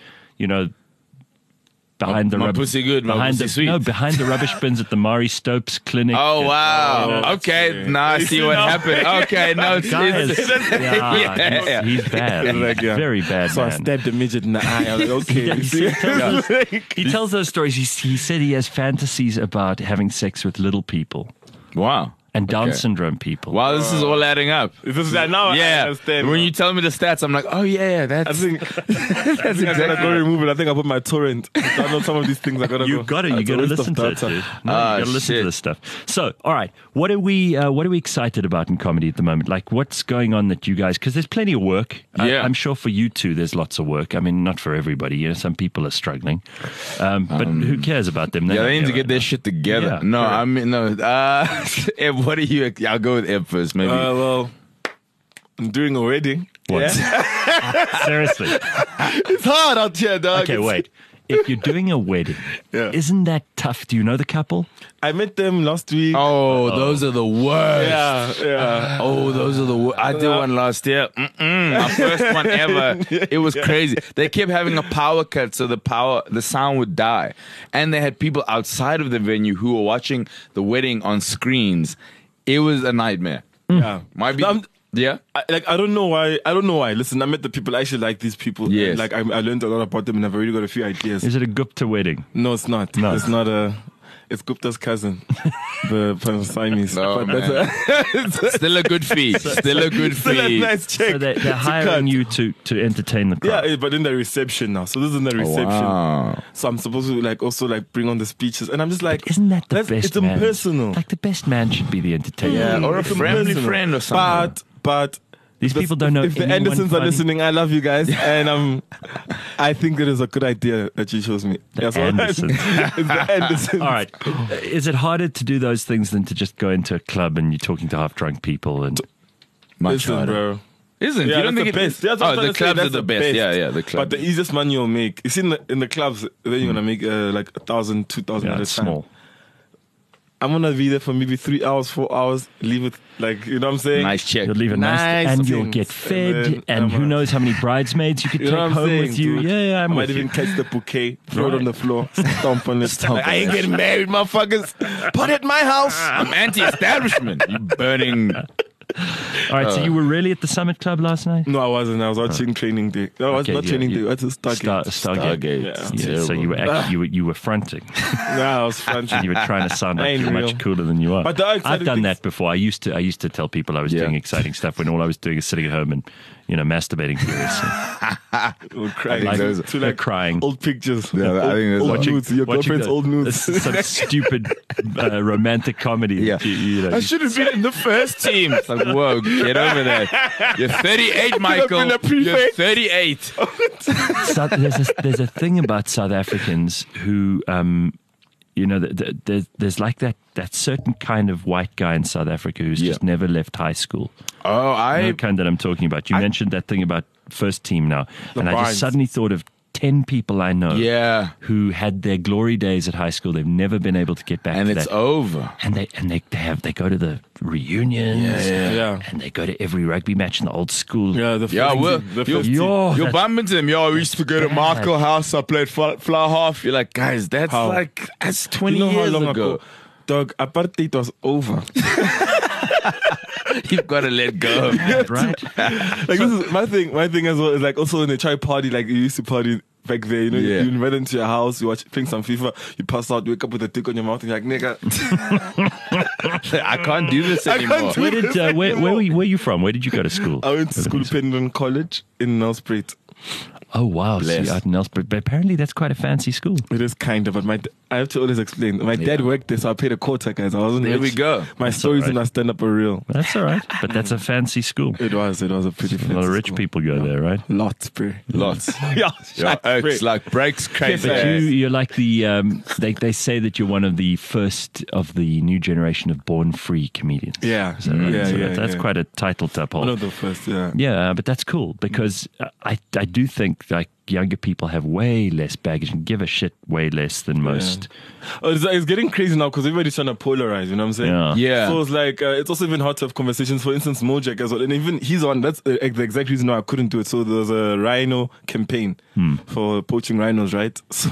behind the My rub- pussy good, my behind pussy the, sweet. No, behind the rubbish bins at the Maury Stopes Clinic. Oh wow. that's Okay, it. now I see what happened. Okay, no, it's, Guys, Yeah. he's bad. It's like, yeah. Very bad, So I man. stabbed the midget in the eye. I was like, okay. Yeah, you see? he tells those stories. He said he has fantasies about having sex with little people wow. and Down Okay. syndrome people. Wow, this is all adding up. This is that now. I Yeah. understand. When you tell me the stats, I'm like, oh yeah, I that's think I gotta go remove it. I think I put my torrent. I download some of these things. I gotta You go. got to It's a waste of listen to it, data. dude. No, Ah, you got to listen to shit. this stuff. So, all right, what are we excited about in comedy at the moment? Like, what's going on that you guys? Because there's plenty of work. Yeah. I'm sure for you too, there's lots of work. I mean, not for everybody. Some people are struggling, but who cares about them? They're yeah, not they need to here get their right shit together. Yeah, no, correct. I mean no. Eb, what are you? I'll go with Eb first, maybe. Well, I'm doing a wedding. What? now. Seriously. It's hard out here, dog. Okay, wait. If you're doing a wedding, Yeah. isn't that tough? Do you know the couple? I met them last week. Oh, those are the worst. Yeah. Oh, those are the worst. I did one last year. My first one ever. It was crazy. They kept having a power cut, so the sound would die. And they had people outside of the venue who were watching the wedding on screens. It was a nightmare. Yeah. Might be. No, I'm- Yeah. I don't know why. Listen, I met the people. I actually like these people. Yes. Like I learned a lot about them, and I've already got a few ideas. Is it a Gupta wedding? No, it's not. No. It's not a. It's Gupta's cousin, the Siamese. No, But that's Still a good fee. Still a good still a fee. nice check. So they're to hiring cut. you to entertain the crowd. Yeah, but in the reception now. So this is in the reception. Wow. So I'm supposed to also bring on the speeches, and I'm just like, Isn't that the that's- best It's man? impersonal. Like the best man should be the entertainer. Yeah, or a It's family impersonal. friend or something. But These people don't know If the anyone Andersons are funny. listening, I love you guys, and I think it is a good idea that you chose me. The so Andersons. it's the Andersons. All right. Is it harder to do those things than to just go into a club and you're talking to half drunk people and Much Listen, harder. bro. Isn't? Yeah, you don't that's think the it best. That's what I'm the trying to say, clubs are that's the the best. best. Yeah, the clubs. But the easiest money you'll make, you see in the clubs, then you're gonna make like 1,000, 2,000 Yeah, at a it's time. small. I'm gonna be there for maybe 3 hours, 4 hours, leave it like, you know what I'm saying? nice check. You'll leave a nice, Nice and you'll things. get fed, And and, then, who knows how many bridesmaids you could You know take what I'm home saying, with you. dude? Yeah, I I'm might with even you. catch the bouquet, throw it on the floor, stomp on it. Like, I ain't getting married, motherfuckers. Put it in my house. I'm anti-establishment. You burning. All right, so you were really at the Summit Club last night? No, I wasn't. I was watching Training Day. No, I was Okay, not yeah, Training you- Day. What's a Stargate? Stargate. Yeah. Yeah, so you were actually, you were fronting. No, I was fronting. You were trying to sound like Ain't you're much real. cooler than you are. But the I've exciting done things- that before. I used to tell people I was doing exciting stuff when all I was doing is sitting at home and masturbating furiously. We're crying. Like, to they're crying. old pictures. Yeah, I think there's old watching- nudes. Your Watching girlfriend's old nudes. some stupid romantic comedy. Yeah. that you know, I should have been in the first team. It's like, whoa, get over that. You're 38, Michael. been a prefect. You're 38. there's a thing about South Africans who, there's like that certain kind of white guy in South Africa who's just never left high school. Oh, The kind that I'm talking about. You mentioned that thing about first team now, and I Barnes. just suddenly thought of 10 people I know Yeah. who had their glory days at high school. They've never been able to get back And to it's that. over. And they go to the reunions, Yeah. and they go to every rugby match in the old school. Yeah, the Yeah, first well, team, the you'll, first team. Yo, you'll that's- bump into them. Yo, I used to go to bad. Michael House. I played fly half. You're like, guys, that's How? that's 20 You know how years long ago. Dog, apartheid was over. You've got to let go. right? Like this is my thing. My thing as well is like also when they try party, like you used to party back there. You know, Yeah. you invite them to your house, you watch playing some FIFA, you pass out, you wake up with a dick on your mouth, and you're like, nigga, I can't do this I can't anymore. do Where did where you from? Where did you go to school? I went to school Pendleton College in Nelspruit. Oh wow, Bless. see, out in Nelspruit. But apparently that's quite a fancy school. It is kind of, but I have to always explain. My dad worked there, so I paid a quarter, guys. I wasn't There we rich. go. My stories in my stand-up are real. That's all right, but that's a fancy school. It was a pretty A fancy lot of rich school. people go there, right? Lots, bro. Lots. Yeah, Yeah, it's like breaks crazy. But you're like the they say that you're one of the first of the new generation of born free comedians. Yeah. Is that right? Yeah, So yeah, that's yeah. quite a title to uphold. One of the first, yeah. Yeah, but that's cool because I do think like younger people have way less baggage and give a shit way less than most. Oh, it's getting crazy now because everybody's trying to polarize, you know what I'm saying? Yeah. Yeah. So it's like, it's also even hard to have conversations. For instance, Mojack as well. And even he's on, that's the exact reason why I couldn't do it. So there was a rhino campaign for poaching rhinos, right? So,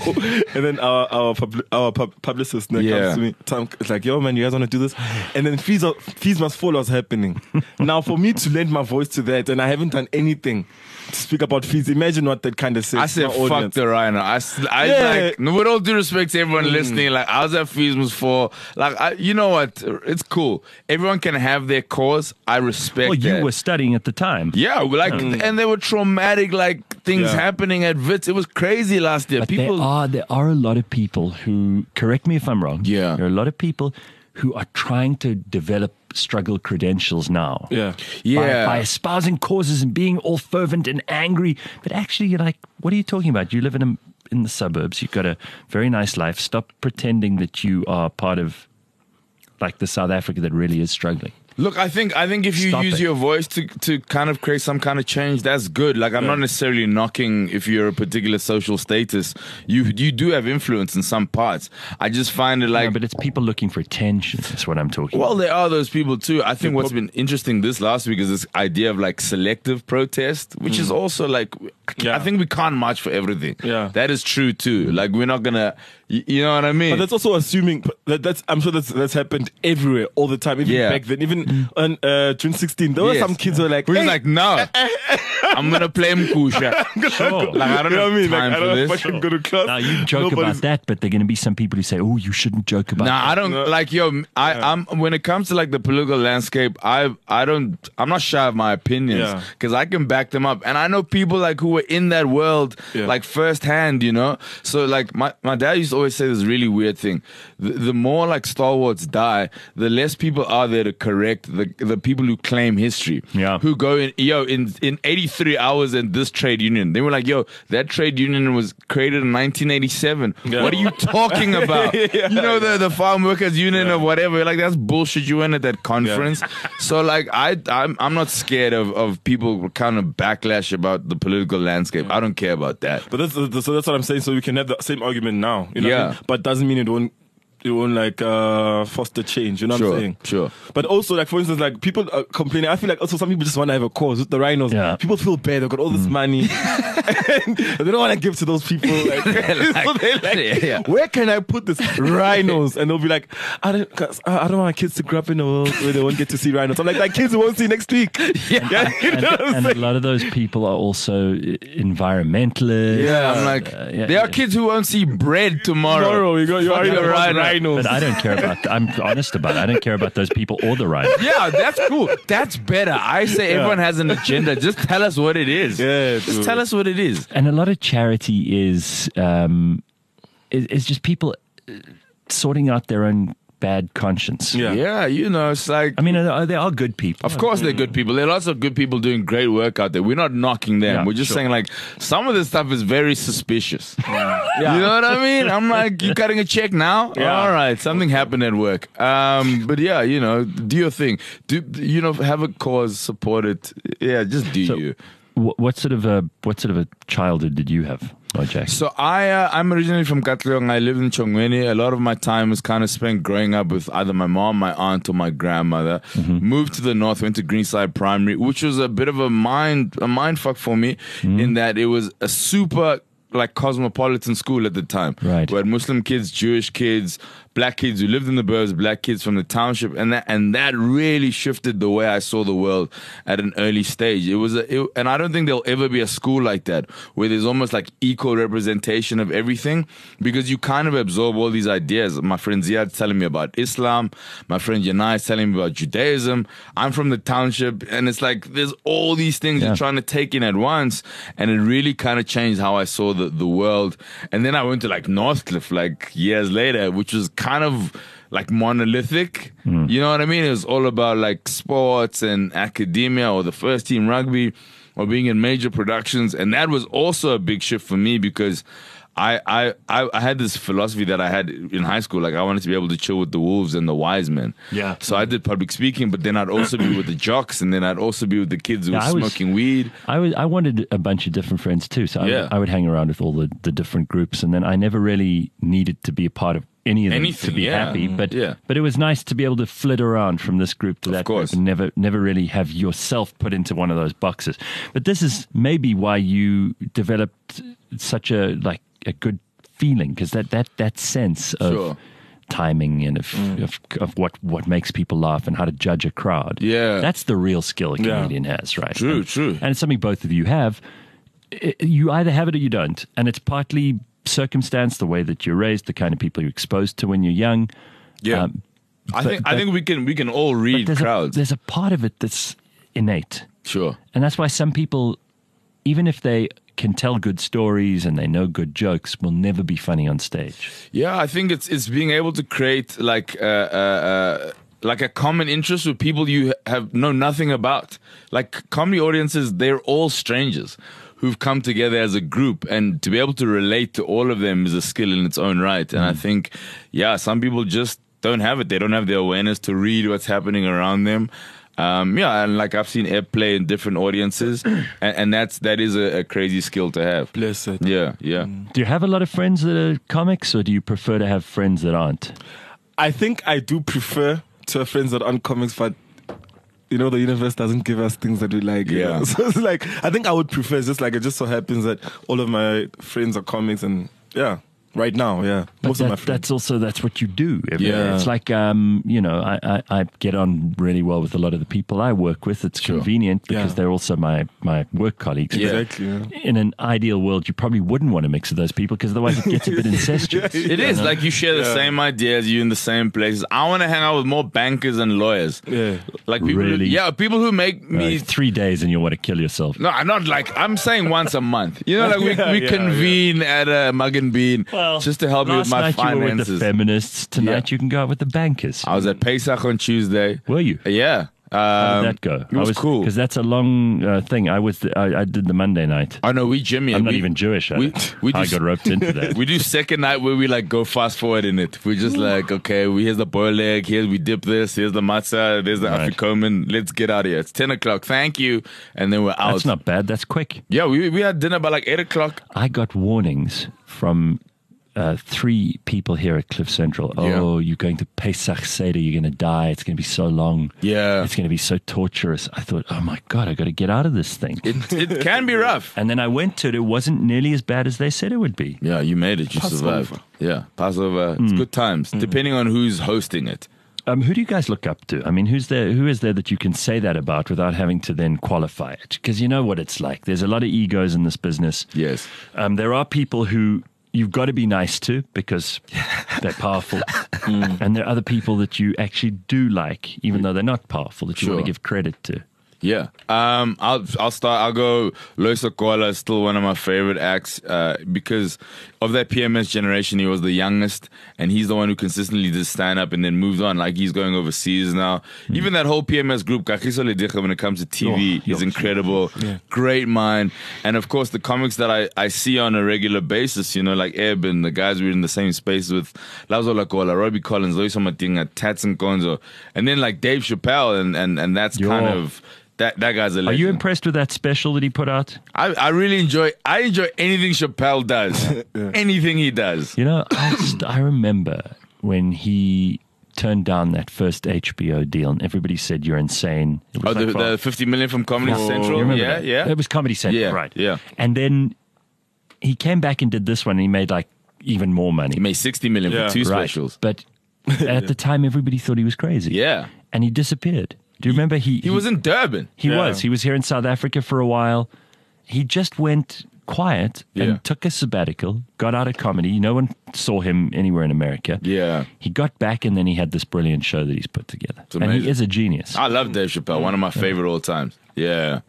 and then our publicist comes to me. It's like, yo, man, you guys want to do this? And then Fees Must Fall was happening. Now, for me to lend my voice to that, and I haven't done anything to speak about fees, imagine what that kind of says. I said, to my fuck audience. the rhino. Like, no, with all due respect to everyone listening, like, I was at Feesmas for, like, you know what? It's cool. Everyone can have their cause. I respect Well, you that. were studying at the time. Yeah, like, and there were traumatic, like, things Yeah. happening at Wits. It was crazy last year. But People, there are a lot of people who, correct me if I'm wrong. Yeah. There are a lot of people who are trying to develop struggle credentials now. Yeah. By espousing causes and being all fervent and angry. But actually, you're like, what are you talking about? You live in the suburbs. You've got a very nice life. Stop pretending that you are part of like the South Africa that really is struggling. Look, I think if you Stop use it. your voice to kind of create some kind of change, that's good. Like, I'm not necessarily knocking if you're a particular social status. You do have influence in some parts. I just find it like, No, but it's people looking for attention. That's what I'm talking well, about. there are those people too. I think what's been interesting this last week is this idea of like selective protest, which is also like, I think we can't march for everything. Yeah. That is true too. Like, we're not gonna, you know what I mean? But that's also assuming that's I'm sure that's happened everywhere all the time. Even Yeah. back then, even on June 16, there were Yes. some kids who were like, We're hey, like, no, I'm gonna play Mkusha. Sure. Like, I don't you know have what I mean? time Like, I for don't this. fucking go to class. Now you joke about Nobody's- that, but there are going to be some people who say, "Oh, you shouldn't joke about Nah, that." I don't like I'm when it comes to like the political landscape, I'm not shy of my opinions Yeah. because I can back them up, and I know people like who were in that world Yeah. like firsthand, you know. So like my dad used to always say this really weird thing: the more like stalwarts die, the less people are there to correct the people who claim history, Yeah. who go in in '83. 3 hours in this trade union. They were like, yo, that trade union was created in 1987. Yeah. What are you talking about? Yeah. You know, the farm workers union or whatever. Like, that's bullshit you went at that conference. So like, I'm not scared of people kind of backlash about the political landscape. I don't care about that. But that's what I'm saying. So we can have the same argument now. You know what I Yeah. mean? But doesn't mean it won't like foster change. You know what I'm saying? Sure. But also, like, for instance, like, people are complaining. I feel like also some people just want to have a cause with the rhinos. Yeah. People feel bad. They've got all this money. and they don't want to give to those people. Like, so they're like, where can I put this rhinos? And they'll be like, I don't want my kids to grow up in a world where they won't get to see rhinos. I'm like kids who won't see next week. Yeah. You know what I'm And a saying? lot of those people are also environmentalists. Yeah, I'm like, there are kids who won't see bread tomorrow. You already Fucking got rhino. rhinos. But I don't care about. I'm honest about it. I don't care about those people or the rhino. Yeah, that's cool. That's better. I say everyone has an agenda. Just tell us what it is. Yeah, Just tell us what it is. And a lot of charity is just people sorting out their own bad conscience. Yeah. Yeah, you know, it's like, I mean, there are good people. of course they're good people. There are lots of good people doing great work out there. We're not knocking them. Yeah, We're just sure. saying, like, some of this stuff is very suspicious. You know what I mean? I'm like, you cutting a check now? Yeah. All right, something happened at work. But yeah, you know, do your thing. Do, you know, have a cause, support it. Yeah, just do So, you. What sort of a childhood did you have, Jack? So I'm originally from Katlehong. I live in Chongweni. A lot of my time was kind of spent growing up with either my mom, my aunt, or my grandmother. Moved to the north, went to Greenside Primary, which was a bit of a mind fuck for me in that it was a super like cosmopolitan school at the time. Right. We had Muslim kids, Jewish kids, black kids who lived in the burbs, black kids from the township, and that really shifted the way I saw the world at an early stage. And I don't think there'll ever be a school like that where there's almost like equal representation of everything, because you kind of absorb all these ideas. My friend Ziad's telling me about Islam. My friend Yanai is telling me about Judaism. I'm from the township, and it's like there's all these things you're trying to take in at once, and it really kind of changed how I saw the world. And then I went to like Northcliffe like years later, which was kind of like monolithic. You know what I mean? It was all about like sports and academia or the first team rugby or being in major productions. And that was also a big shift for me, because I had this philosophy that I had in high school. Like, I wanted to be able to chill with the wolves and the wise men. Yeah. So I did public speaking, but then I'd also be with the jocks, and then I'd also be with the kids who were smoking weed. I wanted a bunch of different friends too. So I would hang around with all the different groups, and then I never really needed to be a part of any of them to be happy. But it was nice to be able to flit around from this group to that group and never really have yourself put into one of those boxes. But this is maybe why you developed such a good feeling, because that sense of timing and of what makes people laugh and how to judge a crowd. Yeah. That's the real skill a comedian has, right? True. And it's something both of you have. You either have it or you don't. And it's partly circumstance, the way that you're raised, the kind of people you're exposed to when you're young. Yeah. I think we can all read crowds. There's a part of it that's innate. Sure. And that's why some people, even if they can tell good stories and they know good jokes, will never be funny on stage. Yeah, I think it's being able to create like a common interest with people you know nothing about. Like, comedy audiences, they're all strangers who've come together as a group, and to be able to relate to all of them is a skill in its own right. And I think, some people just don't have it. They don't have the awareness to read what's happening around them. And like I've seen airplay in different audiences, and that is a crazy skill to have. Bless it. Yeah. Do you have a lot of friends that are comics, or do you prefer to have friends that aren't? I think I do prefer to have friends that aren't comics, but you know, the universe doesn't give us things that we like. Yeah. You know? So it's like, I think I would prefer, it's just like, it just so happens that all of my friends are comics, and right now, most of my friends. That's what you do. Yeah. It's like, I get on really well with a lot of the people I work with. It's convenient because they're also my work colleagues. Exactly. In an ideal world, you probably wouldn't want to mix with those people, because otherwise it gets a bit incestuous. It is like you share the same ideas, you're in the same places. I want to hang out with more bankers and lawyers. Yeah. Like people Really? people who make me 3 days and you'll want to kill yourself. No, I'm not like, I'm saying once a month. You know, like we convene at a Mug and Bean just to help me with my Last night you were with the finances. feminists. Tonight you can go out with the bankers. I was at Pesach on Tuesday. Were you? Yeah. How did that go? It was cool. Because that's a long thing. I did the Monday night. Oh no, we Jimmy. I'm not even Jewish. I got roped into that. We do second night where we like go fast forward in it. We're just like, okay, here's the boiled leg, here's we dip this, here's the matzah, there's the afikomen. Let's get out of here. It's 10 o'clock. Thank you, and then we're out. That's not bad. That's quick. Yeah, we had dinner by like 8 o'clock. I got warnings from 3 people here at Cliff Central. Oh, you're going to Pesach Seder. You're going to die. It's going to be so long. Yeah. It's going to be so torturous. I thought, oh my God, I got to get out of this thing. It can be rough. And then I went to it. It wasn't nearly as bad as they said it would be. Yeah, you made it. You survived. Yeah, Passover. It's good times, depending on who's hosting it. Who do you guys look up to? I mean, who is there that you can say that about without having to then qualify it? Because you know what it's like. There's a lot of egos in this business. Yes. There are people who you've got to be nice to because they're powerful. And there are other people that you actually do like, even though they're not powerful, that you want to give credit to. Yeah. I'll start. I'll go. Loisa Koala is still one of my favorite acts because of that PMS generation. He was the youngest, and he's the one who consistently did stand up and then moved on. Like he's going overseas now. Even that whole PMS group, Kagiso Ledicha, when it comes to TV, he's incredible. Yeah. Great mind. And of course, the comics that I see on a regular basis, you know, like Eb and the guys we're in the same space with, Lazo Lakola, Robbie Collins, Loisa Matinga, Tats and Konzo, and then like Dave Chappelle, and that's kind of. That guy's a legend. Are you impressed with that special that he put out? I really enjoy anything Chappelle does. Anything he does. You know, I remember when he turned down that first HBO deal and everybody said you're insane. It was the 50 million from Comedy Central? Yeah, yeah. It was Comedy Central, right. Yeah. And then he came back and did this one and he made like even more money. He made 60 million for 2 specials. But at the time everybody thought he was crazy. Yeah. And he disappeared. Do you remember he was in Durban? He was here in South Africa for a while. He just went quiet and took a sabbatical, got out of comedy. No one saw him anywhere in America. Yeah. He got back and then he had this brilliant show that he's put together. And he is a genius. I love Dave Chappelle, one of my favorite all times. Yeah.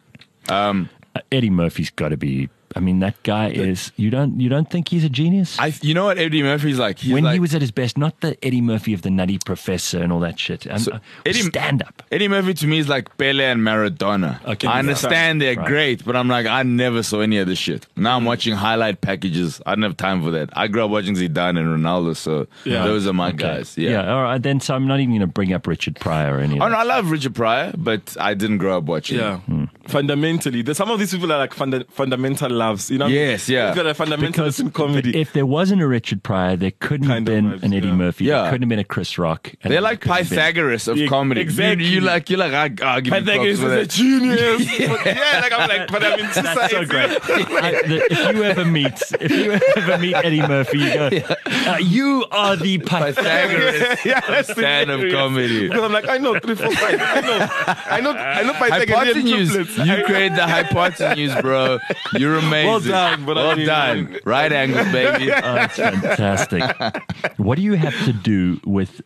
Eddie Murphy's got to be. I mean, that guy is. You don't think he's a genius? You know what Eddie Murphy's like? He was at his best, not the Eddie Murphy of the Nutty Professor and all that shit. Stand up. Eddie Murphy to me is like Pele and Maradona. Okay, I understand they're great, but I'm like, I never saw any of this shit. Now I'm watching highlight packages. I don't have time for that. I grew up watching Zidane and Ronaldo, so those are my guys. Yeah. All right. Then so I'm not even going to bring up Richard Pryor or any of that. No, I love Richard Pryor, but I didn't grow up watching. Yeah. Fundamentally, some of these people are like fundamental loves. You know. Yes. Yeah. They're fundamentalists in comedy. If there wasn't a Richard Pryor, there couldn't have been an Eddie Murphy. There couldn't have been a Chris Rock. They're like Pythagoras of comedy. Exactly. You're like, I'll give Pythagoras is a genius. Like I'm like, but I mean, that's so great. If you ever meet Eddie Murphy, you go, you are the Pythagoras fan of comedy. Because I'm like, I know 3, 4, 5. I know Pythagoras. You create the hypotenuse, bro. You're amazing. Well done. Well done. Right angle, baby. Oh, that's fantastic. What do you have to do with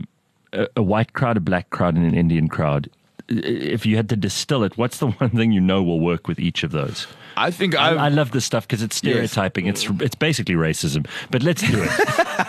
a white crowd, a black crowd, and an Indian crowd? If you had to distill it, what's the one thing you know will work with each of those? I think I love this stuff because it's stereotyping. Yes. It's basically racism. But let's do it.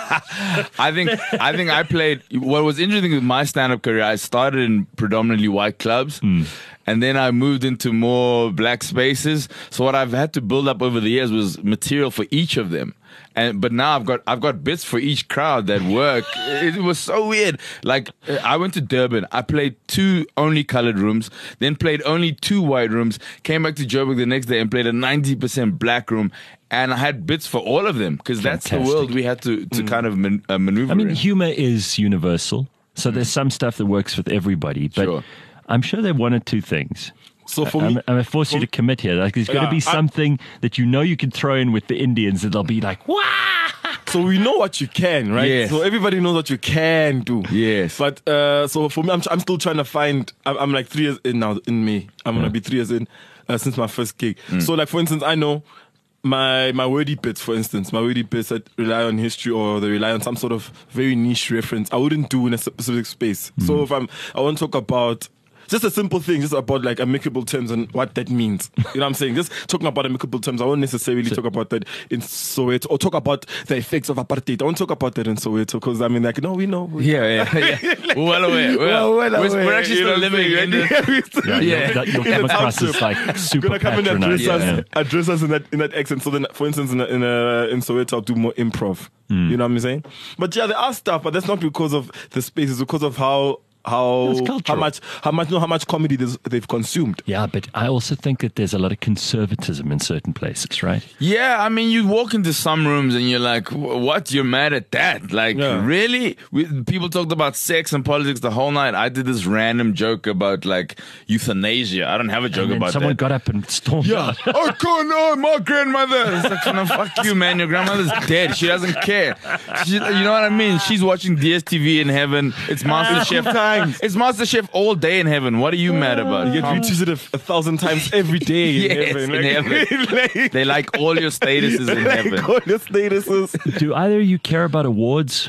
I think I played. What was interesting with my stand-up career, I started in predominantly white clubs. And then I moved into more black spaces. So what I've had to build up over the years was material for each of them. But now I've got bits for each crowd that work. It was so weird. Like I went to Durban. I played 2 only colored rooms, then played only 2 white rooms. Came back to Joburg the next day and played a 90% black room. And I had bits for all of them because that's the world we had to kind of maneuver. I mean, in. humor is universal. So there's some stuff that works with everybody. But I'm sure there are 1 or 2 things. So for me, I'm going to force you to commit here. Like, there's going to be something that you know you can throw in with the Indians that they'll be like, "Wow!" So we know what you can, right? Yes. So everybody knows what you can do. Yes. But so for me, I'm still trying to find. I'm like 3 years in now. In May, I'm gonna be 3 years in since my first gig. So like for instance, I know my wordy bits. For instance, my wordy bits that rely on history or they rely on some sort of very niche reference. I wouldn't do in a specific space. So if I want to talk about just a simple thing, just about like amicable terms and what that means. You know what I'm saying? Just talking about amicable terms. I won't necessarily talk about that in Soweto or talk about the effects of apartheid. I won't talk about that in Soweto because I mean, like, no, we know. Yeah. We're well aware. We're actually still living in the... You'll come across as like super Gonna come and patronizing. address us in that accent. So then, for instance, in Soweto, I'll do more improv. You know what I'm saying? But yeah, there are stuff, but that's not because of the space. It's because of how much comedy they've consumed. Yeah, but I also think that there's a lot of conservatism in certain places, right? Yeah, I mean, you walk into some rooms and you're like, what? You're mad at that? Like, really? People talked about sex and politics the whole night. I did this random joke about, like, euthanasia. I don't have a joke And then about someone that. got up and stormed out. I can't know, my grandmother. It's like, no, fuck you, man. Your grandmother's dead. She doesn't care. You know what I mean? She's watching DSTV in heaven. It's MasterChef. It's MasterChef all day in heaven. What are you mad about? You get retweeted 1,000 times every day in Yes, heaven. in heaven. They like all your statuses in heaven. All your statuses. Do either of you care about awards?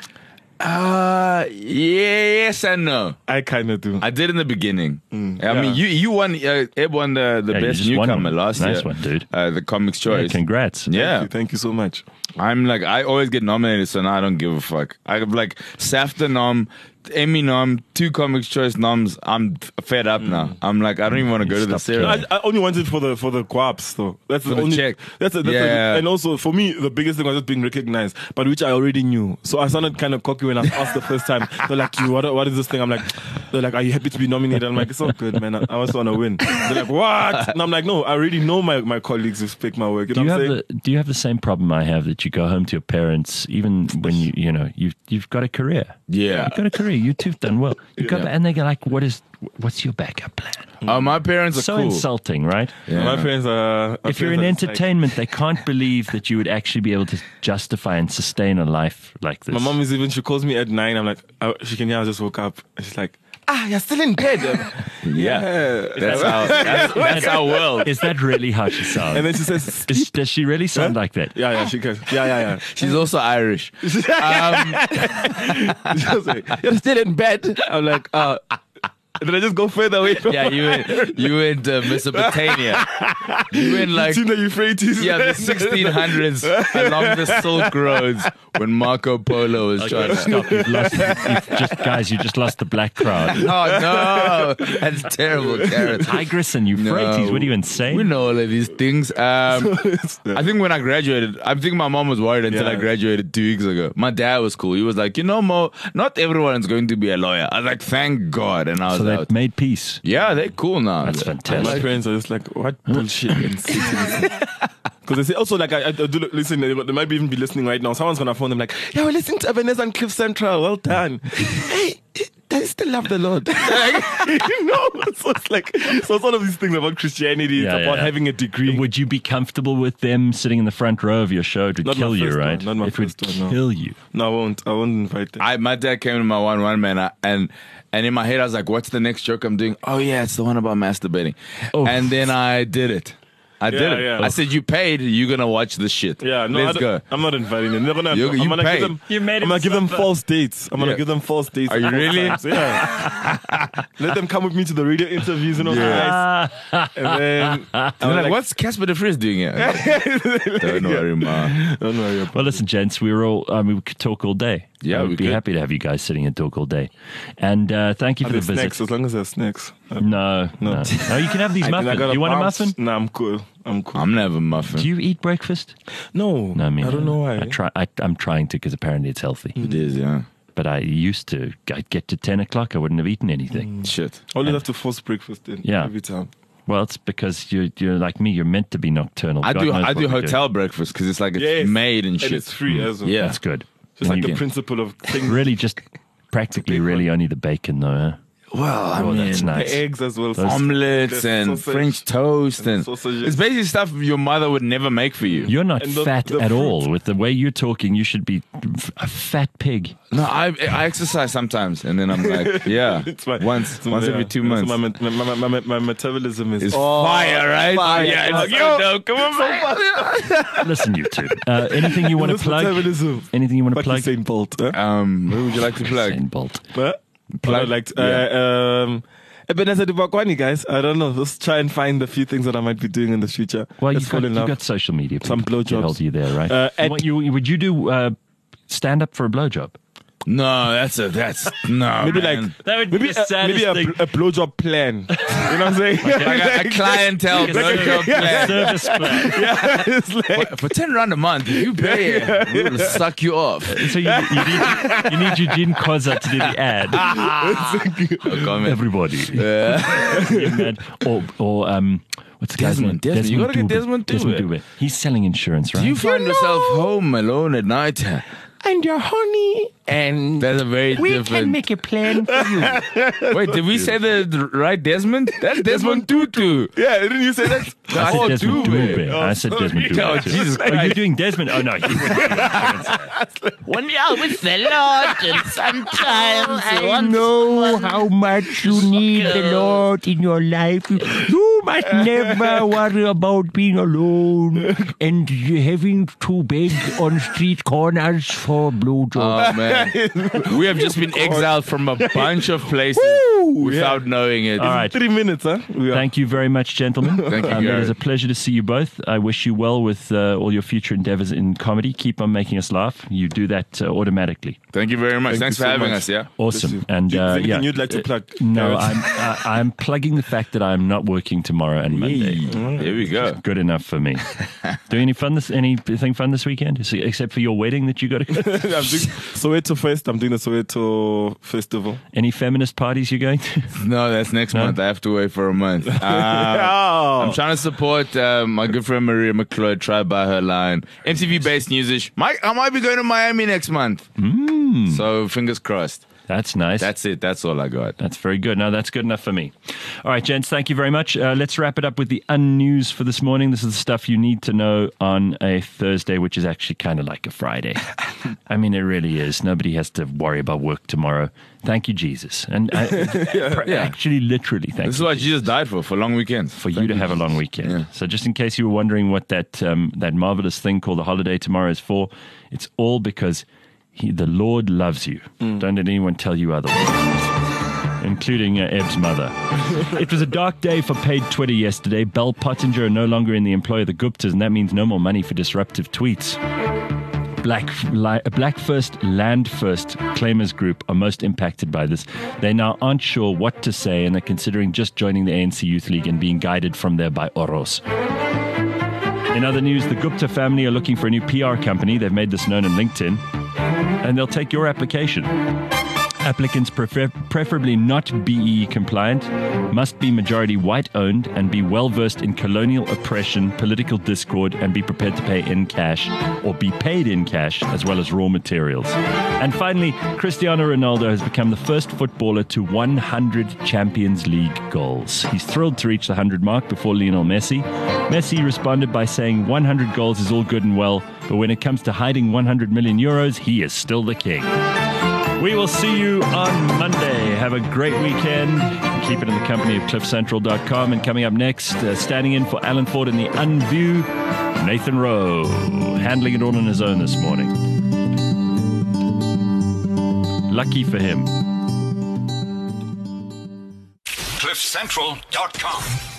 Yes and no. I kind of do. I did in the beginning. I mean, you won. Eb won the Yeah, you best just won newcomer one. last year. Nice one, dude. The Comics Choice. Congrats. Yeah. Thank you so much. I'm like, I always get nominated, so now I don't give a fuck. I have like SAFTA nom, Emmy nom, 2 Comics Choice noms. I'm fed up now. I'm like, I don't even want to go to the Stop ceremony. I only wanted for the guaps though. That's For the the only check. That's Yeah. and also for me the biggest thing was just being recognized, but which I already knew. So I sounded kind of cocky when I was asked the first time. They're like, what is this thing? I'm like, they're like, are you happy to be nominated? I'm like, it's all good, man. I also want to win. They're like, what? And I'm like, no, I already know my colleagues who pick my work. You know what I'm saying? Do you have the same problem I have, that you go home to your parents even when you've got a career? Yeah. You've got a career. You two've done well. You go and they go like, what's your backup plan? Oh, my parents are So cool. insulting, right? Yeah. My friends are. If you're in entertainment, they can't believe that you would actually be able to justify and sustain a life like this. My mom is even. She calls me at 9. I'm like, she can hear I just woke up. And she's like, you're still in bed. Yeah. That's our world. Is that really how she sounds? And then she says, Does she really sound like that? yeah, she can. Yeah. She's also Irish. She was like, you're still in bed. I'm like, and then I just go further away from Yeah, you went Mesopotamia. You went like the Euphrates. the 1600s along the Silk Roads when Marco Polo was trying to Stop! You just lost the black crowd. Oh no, that's terrible, Gareth. Tigris and Euphrates. What are you, insane? We know all of these things. I think when I graduated, I think my mom was worried until I graduated 2 weeks ago. My dad was cool. He was like, Mo, not everyone's going to be a lawyer. I was like, thank God. And I was So they've out. made peace. Yeah, they're cool now. That's My fantastic. parents are just like, what bullshit and because they say also like I do listen. They might even be listening right now. Someone's gonna phone them like, yeah, we're listening to Ebenezer and Cliff Central. Well done. Hey, they still love the Lord. So it's one of these things about Christianity. It's about having a degree. Would you be comfortable with them sitting in the front row of your show? It would Not my kill you, first right? one, not my It would first one, no. kill you. No, I won't invite them. My dad came to my 1-1 man, and in my head I was like, "What's the next joke I'm doing?" Oh yeah, it's the one about masturbating. Oh. And then I did it. I did it. yeah. I said, "You paid. You're gonna watch this shit." Yeah, no, let's go. I'm not inviting them. They're gonna, You I'm gonna paid. give them. You made I'm gonna it give them suffer. false dates. I'm gonna Yeah. give them false dates. Are you false really? times. Yeah. Let them come with me to the radio interviews and all Yeah. nice. And then I'm like, "What's Casper de Vries doing here?" Don't worry, ma. Don't worry. Well, listen, gents, we could talk all day. Yeah, I we would be could. happy to have you guys sitting and talk all day. And thank you Are for the there visit. snacks? As long as there's snacks. No. No, you can have these muffins. You want a muffin? No, I'm cool. I'm gonna have a muffin. Do you eat breakfast? No. No, I don't know why. I'm trying to because apparently it's healthy. It is, yeah. But I used to. I'd get to 10 o'clock, I wouldn't have eaten anything. Shit. I always have to force breakfast in every time. Well, it's because you're like me. You're meant to be nocturnal. I God do knows what we hotel breakfast because it's like it's made and shit. And it's free as well. Yeah. That's good. Just like You the can- principle of things. Really, just practically, really only the bacon, though. Huh? Well, I Oh, mean, that's nice. The eggs as well. omelets The and sausage French toast and sausages. it's basically stuff your mother would never make for you. You're not And the- fat the at fruit. all. With the way you're talking, you should be a fat pig. No, I exercise sometimes, and then I'm like, yeah, It's fine. once Yeah. every 2 months. So my metabolism is It's fire, right? fire. Yeah, it's so dope. Come on, man. Listen, you two. Anything you want to This plug? metabolism. Anything you want to Like plug? Usain Bolt. Huh? What would you like to plug? Usain Bolt. But Plug- like yeah. Ebenezer Dubakwani, guys. I don't know. Let's try and find a few things that I might be doing in the future. Well, Let's you've fall in love. got social media. Some people to blowjobs. hold you there, right? at- would you do stand up for a blowjob? No, that's no. Maybe man. like That would be maybe the saddest maybe thing. a blowjob plan. You know what I'm saying? like a clientele blowjob plan. Service plan. Yeah, it's like For 10 rand a month, if you pay it, we'll suck you off. So you need Eugene Koza to do the ad. Everybody. Or what's the guy's name? Desmond. You gotta get Desmond Dube. Dube. He's selling insurance, right? Do you find yourself home alone at night? and your honey, and That's a very we different. can make a plan for you. Wait, did we say the right Desmond? That's Desmond Tutu. yeah, didn't you say that? I said Desmond Dube. Dube. I said Desmond Dube. Oh, Jesus Are you Christ. doing Desmond? Oh, no. When you're with the Lord, and sometimes you want know how much you need the Lord in your life. You must never worry about being alone and having to beg on street corners for blowjobs. Oh man, we have just been exiled from a bunch of places without knowing it. All right. 3 minutes, huh? We are. Thank you very much, gentlemen. Thank you, It Gary. is a pleasure to see you both. I wish you well with all your future endeavors in comedy. Keep on making us laugh. You do that automatically. Thank you very much. Thank Thanks you for so having much. us. Yeah. Awesome. And Is there anything yeah, you'd like to plug? No, Gareth? I'm plugging the fact that I'm not working tomorrow and Monday. Here we go. Good enough for me. Doing anything fun this weekend? Except for your wedding that you got to go. I'm doing Soweto Fest. I'm doing the Soweto Festival. Any feminist parties you're going to? No, that's next month. I have to wait for a month. I'm trying to support my good friend Maria McLeod. Try to buy her line. MTV-based news-ish. I might be going to Miami next month. So fingers crossed. That's nice. That's it. That's all I got. That's very good. No, that's good enough for me. All right, gents, thank you very much. Let's wrap it up with the unnews for this morning. This is the stuff you need to know on a Thursday, which is actually kind of like a Friday. I mean, it really is. Nobody has to worry about work tomorrow. Thank you, Jesus. And actually, literally, thank This is you. what Jesus died for long weekends. For you to have a long weekend. Yeah. So just in case you were wondering what that marvelous thing called a holiday tomorrow is for, it's all because the Lord loves you. Don't let anyone tell you otherwise, including Eb's mother. It was a dark day for paid Twitter yesterday. Bell Pottinger are no longer in the employ of the Guptas, and that means no more money for disruptive tweets. Black First, Land First claimers group are most impacted by this. They now aren't sure what to say, and they're considering just joining the ANC Youth League and being guided from there by Oros. In other news, the Gupta family are looking for a new PR company. They've made this known on LinkedIn, and they'll take your application. Applicants, preferably not BEE compliant, must be majority white owned and be well versed in colonial oppression, political discord, and be prepared to pay in cash or be paid in cash, as well as raw materials. And finally, Cristiano Ronaldo has become the first footballer to 100 Champions League goals. He's thrilled to reach the 100 mark before Lionel Messi. Messi responded by saying 100 goals is all good and well, but when it comes to hiding 100 million euros, he is still the king. We will see you on Monday. Have a great weekend. Keep it in the company of cliffcentral.com. And coming up next, standing in for Alan Ford in the Unview, Nathan Rowe, handling it all on his own this morning. Lucky for him. cliffcentral.com